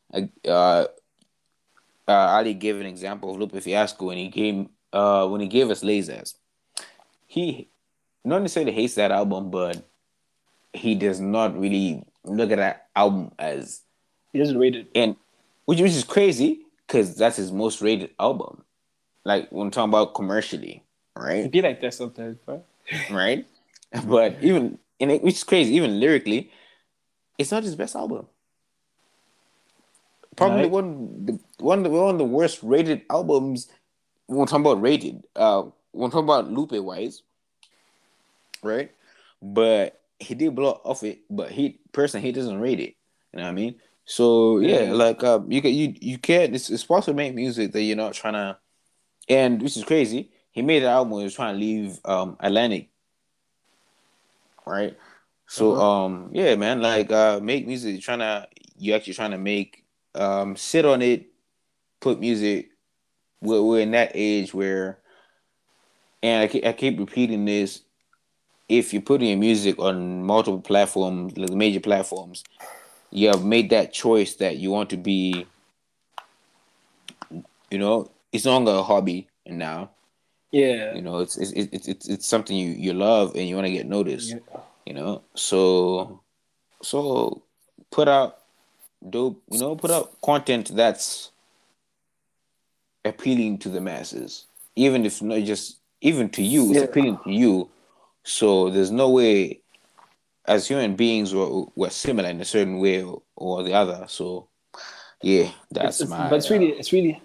Ali gave an example of Lupe Fiasco when he gave us Lasers. He not necessarily hates that album, but he does not really look at that album as He doesn't rate it. and which is crazy because that's his most rated album. Like when I'm talking about commercially, It right? be like that sometimes, bro. Right? But even which is crazy, even lyrically, it's not his best album. Probably Right? one of the worst rated albums. When we're talking about rated, when we're talking about Lupe wise, right? But he did blow off it, but he doesn't rate it. You know what I mean? So yeah, Yeah. like you can't. It's possible to make music that you're not trying to, and which is crazy. He made an album. He was trying to leave Atlantic, right? So Uh-huh. yeah, man, like make music. You actually trying to make sit on it, put music. We're in that age where, and I keep repeating this. If you're putting your music on multiple platforms, like the major platforms, you have made that choice that you want to be. It's no longer a hobby, and now Yeah. it's something you love and you want to get noticed. Yeah. So put out dope. Put out content that's appealing to the masses, even if not just even to you, it's Yeah. appealing to you. So there's no way as human beings we're similar in a certain way or the other. So yeah, that's But my it's really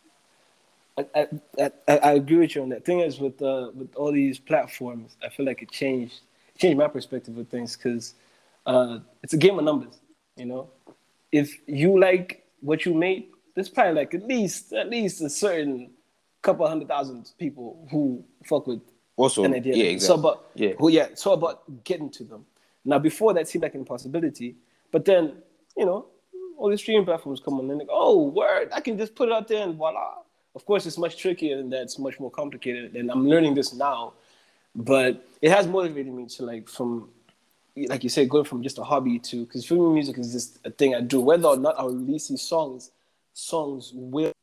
I agree with you on that. Thing is with all these platforms, I feel like it changed my perspective of things because it's a game of numbers. You know, if you like what you made, there's probably like at least a certain couple 100,000 people who fuck with an also idea yeah like this. So exactly about yeah so about getting to them. Now before that seemed like an impossibility, but then you know all the streaming platforms come on and like, oh word, I can just put it out there and voila. Of course, it's much trickier than that. It's much more complicated, and I'm learning this now. But it has motivated me to like you said, going from just a hobby to because filming music is just a thing I do. Whether or not I'll release these songs will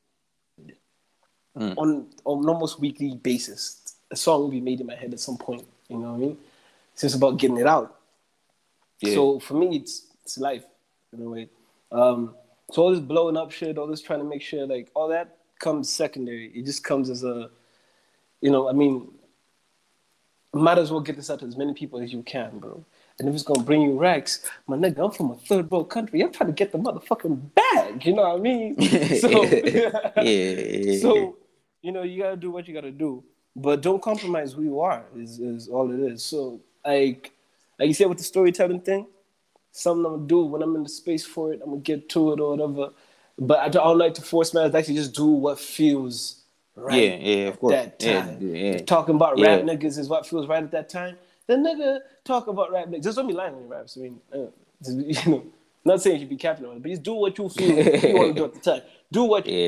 mm, on almost weekly basis. A song will be made in my head at some point. You know what I mean? It's just about getting it out. yeah So for me, it's life in a way. So all this blowing up shit, all this trying to make sure like all that comes secondary. It just comes as a, I mean, might as well get this out to as many people as you can, bro. And if it's gonna bring you racks, my nigga, I'm from a third world country. I'm trying to get the motherfucking bag. You know what I mean? So, yeah so you gotta do what you gotta do, but don't compromise who you are. Is all it is. So, like you said with the storytelling thing, something I'm gonna do when I'm in the space for it. I'm gonna get to it or whatever. But I don't like to force man to actually just do what feels right yeah of at course that time. yeah If talking about rap yeah niggas is what feels right at that time, then nigga talk about rap niggas. Just don't be lying when you raps. I mean, not saying you should be capping on it, but just do what you feel you want to do at the time. Do what yeah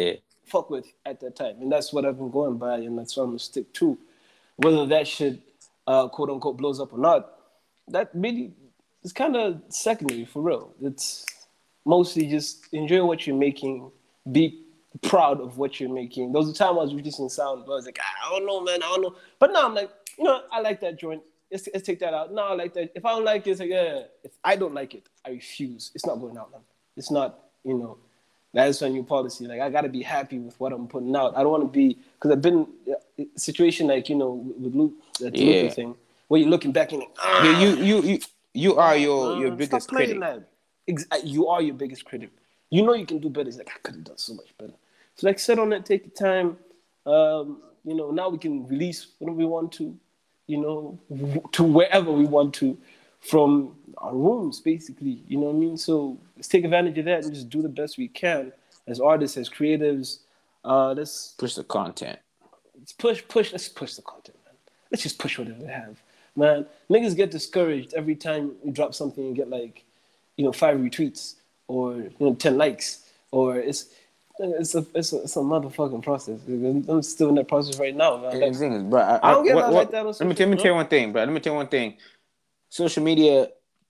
fuck with at that time, and that's what I've been going by, and that's what I'm gonna stick to. Whether that shit, quote unquote, blows up or not, that really is kind of secondary for real. It's mostly just enjoy what you're making, be proud of what you're making. There was a time I was releasing sound, but I was like, I don't know, man, I don't know. But now I'm like, I like that joint. Let's take that out. No, I like that. If I don't like it, it's like, yeah. If I don't like it, I refuse. It's not going out, man. It's not, that's a new policy. Like, I got to be happy with what I'm putting out. I don't want to be, because I've been in a situation like, with Luke, the Luther thing, where you're looking back and like, you are your biggest critic. You are your biggest critic. You can do better. It's like, I could have done so much better. So, like, sit on it, take the time. Now we can release whenever we want to, to wherever we want to from our rooms, basically. You know what I mean? So let's take advantage of that and just do the best we can as artists, as creatives. Let's push the content. Let's push. Let's push the content, man. Let's just push whatever we have, man. Niggas get discouraged every time you drop something and get 5 retweets or 10 likes, or it's a motherfucking process. I'm still in that process right now, man. The thing is, bro, I don't get like that. Let me tell you one thing, bro. Let me tell you one thing. Social media,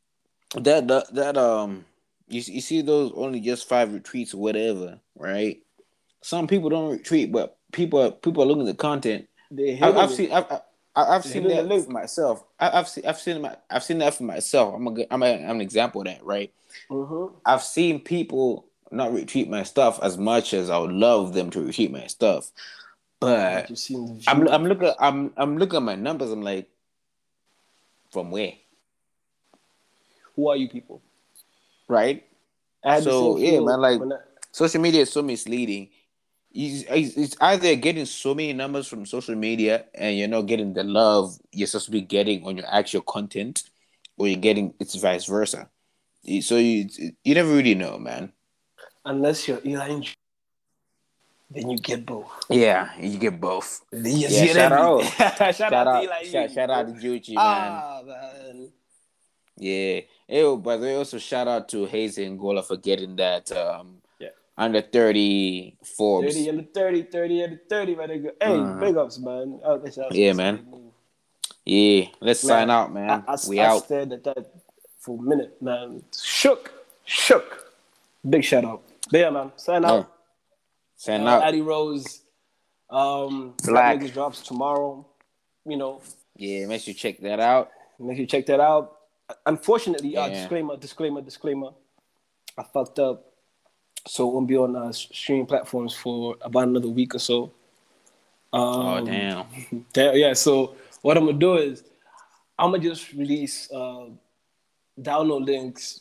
you see those only just 5 retweets or whatever, right? Some people don't retweet, but people are looking at the content. I've seen that for myself. I've seen that for myself. I'm an example of that, right? Mm-hmm. I've seen people not retweet my stuff as much as I would love them to retweet my stuff, but I'm looking at my numbers. I'm like, from where? Who are you people? Right? So yeah, man. Like, social media is so misleading. It's either getting so many numbers from social media and you're not getting the love you're supposed to be getting on your actual content, or it's vice versa. So you never really know, man. Unless you're Eli, then you get both. Yeah, you get both. Shout out to Eli. Shout out to Juchi, man. Yeah. But they also shout out to Hayes and Gola for getting that under 30 Forbes. 30 under 30, man. Hey, big ups, man. Yeah, man. Yeah, let's sign out, man. I out. stared at that for a minute, man. Shook. Big shout out. But yeah, man. Sign out. Sign out. Addy Rose. Black Niggas drops tomorrow. Yeah, make sure you check that out. Unfortunately, disclaimer. I fucked up. So it won't be on streaming platforms for about another week or so. Damn. Yeah, so what I'm going to do is I'm going to just release download links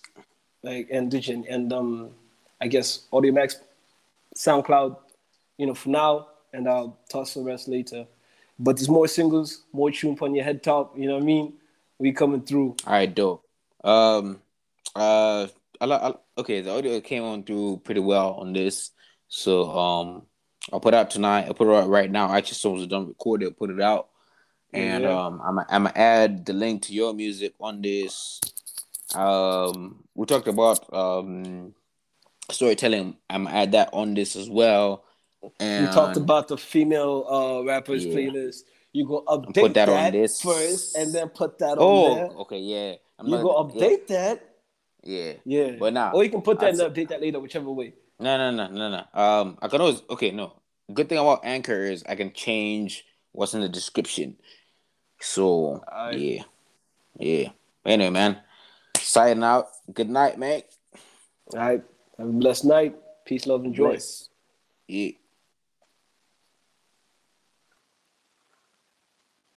and I guess Audio Max, SoundCloud, for now, and I'll toss the rest later. But there's more singles, more tune on your head top, you know what I mean? We coming through. All right, dope. Okay, the audio came on through pretty well on this. So I'll put it out tonight. I'll put it out right now. Actually, someone's done record it, put it out. And I'm gonna add the link to your music on this. We talked about storytelling. I'm gonna add that on this as well. And we talked about the female rappers playlist. You go update that on this first, and then put that on there. Okay, yeah. You go update that. Yeah. But now, or you can put that and update that later, whichever way. No. I can always. Okay, no. Good thing about Anchor is I can change what's in the description. So yeah. Anyway, man. Signing out. Good night, mate. All right. Have a blessed night. Peace, love, and joy. Yeah.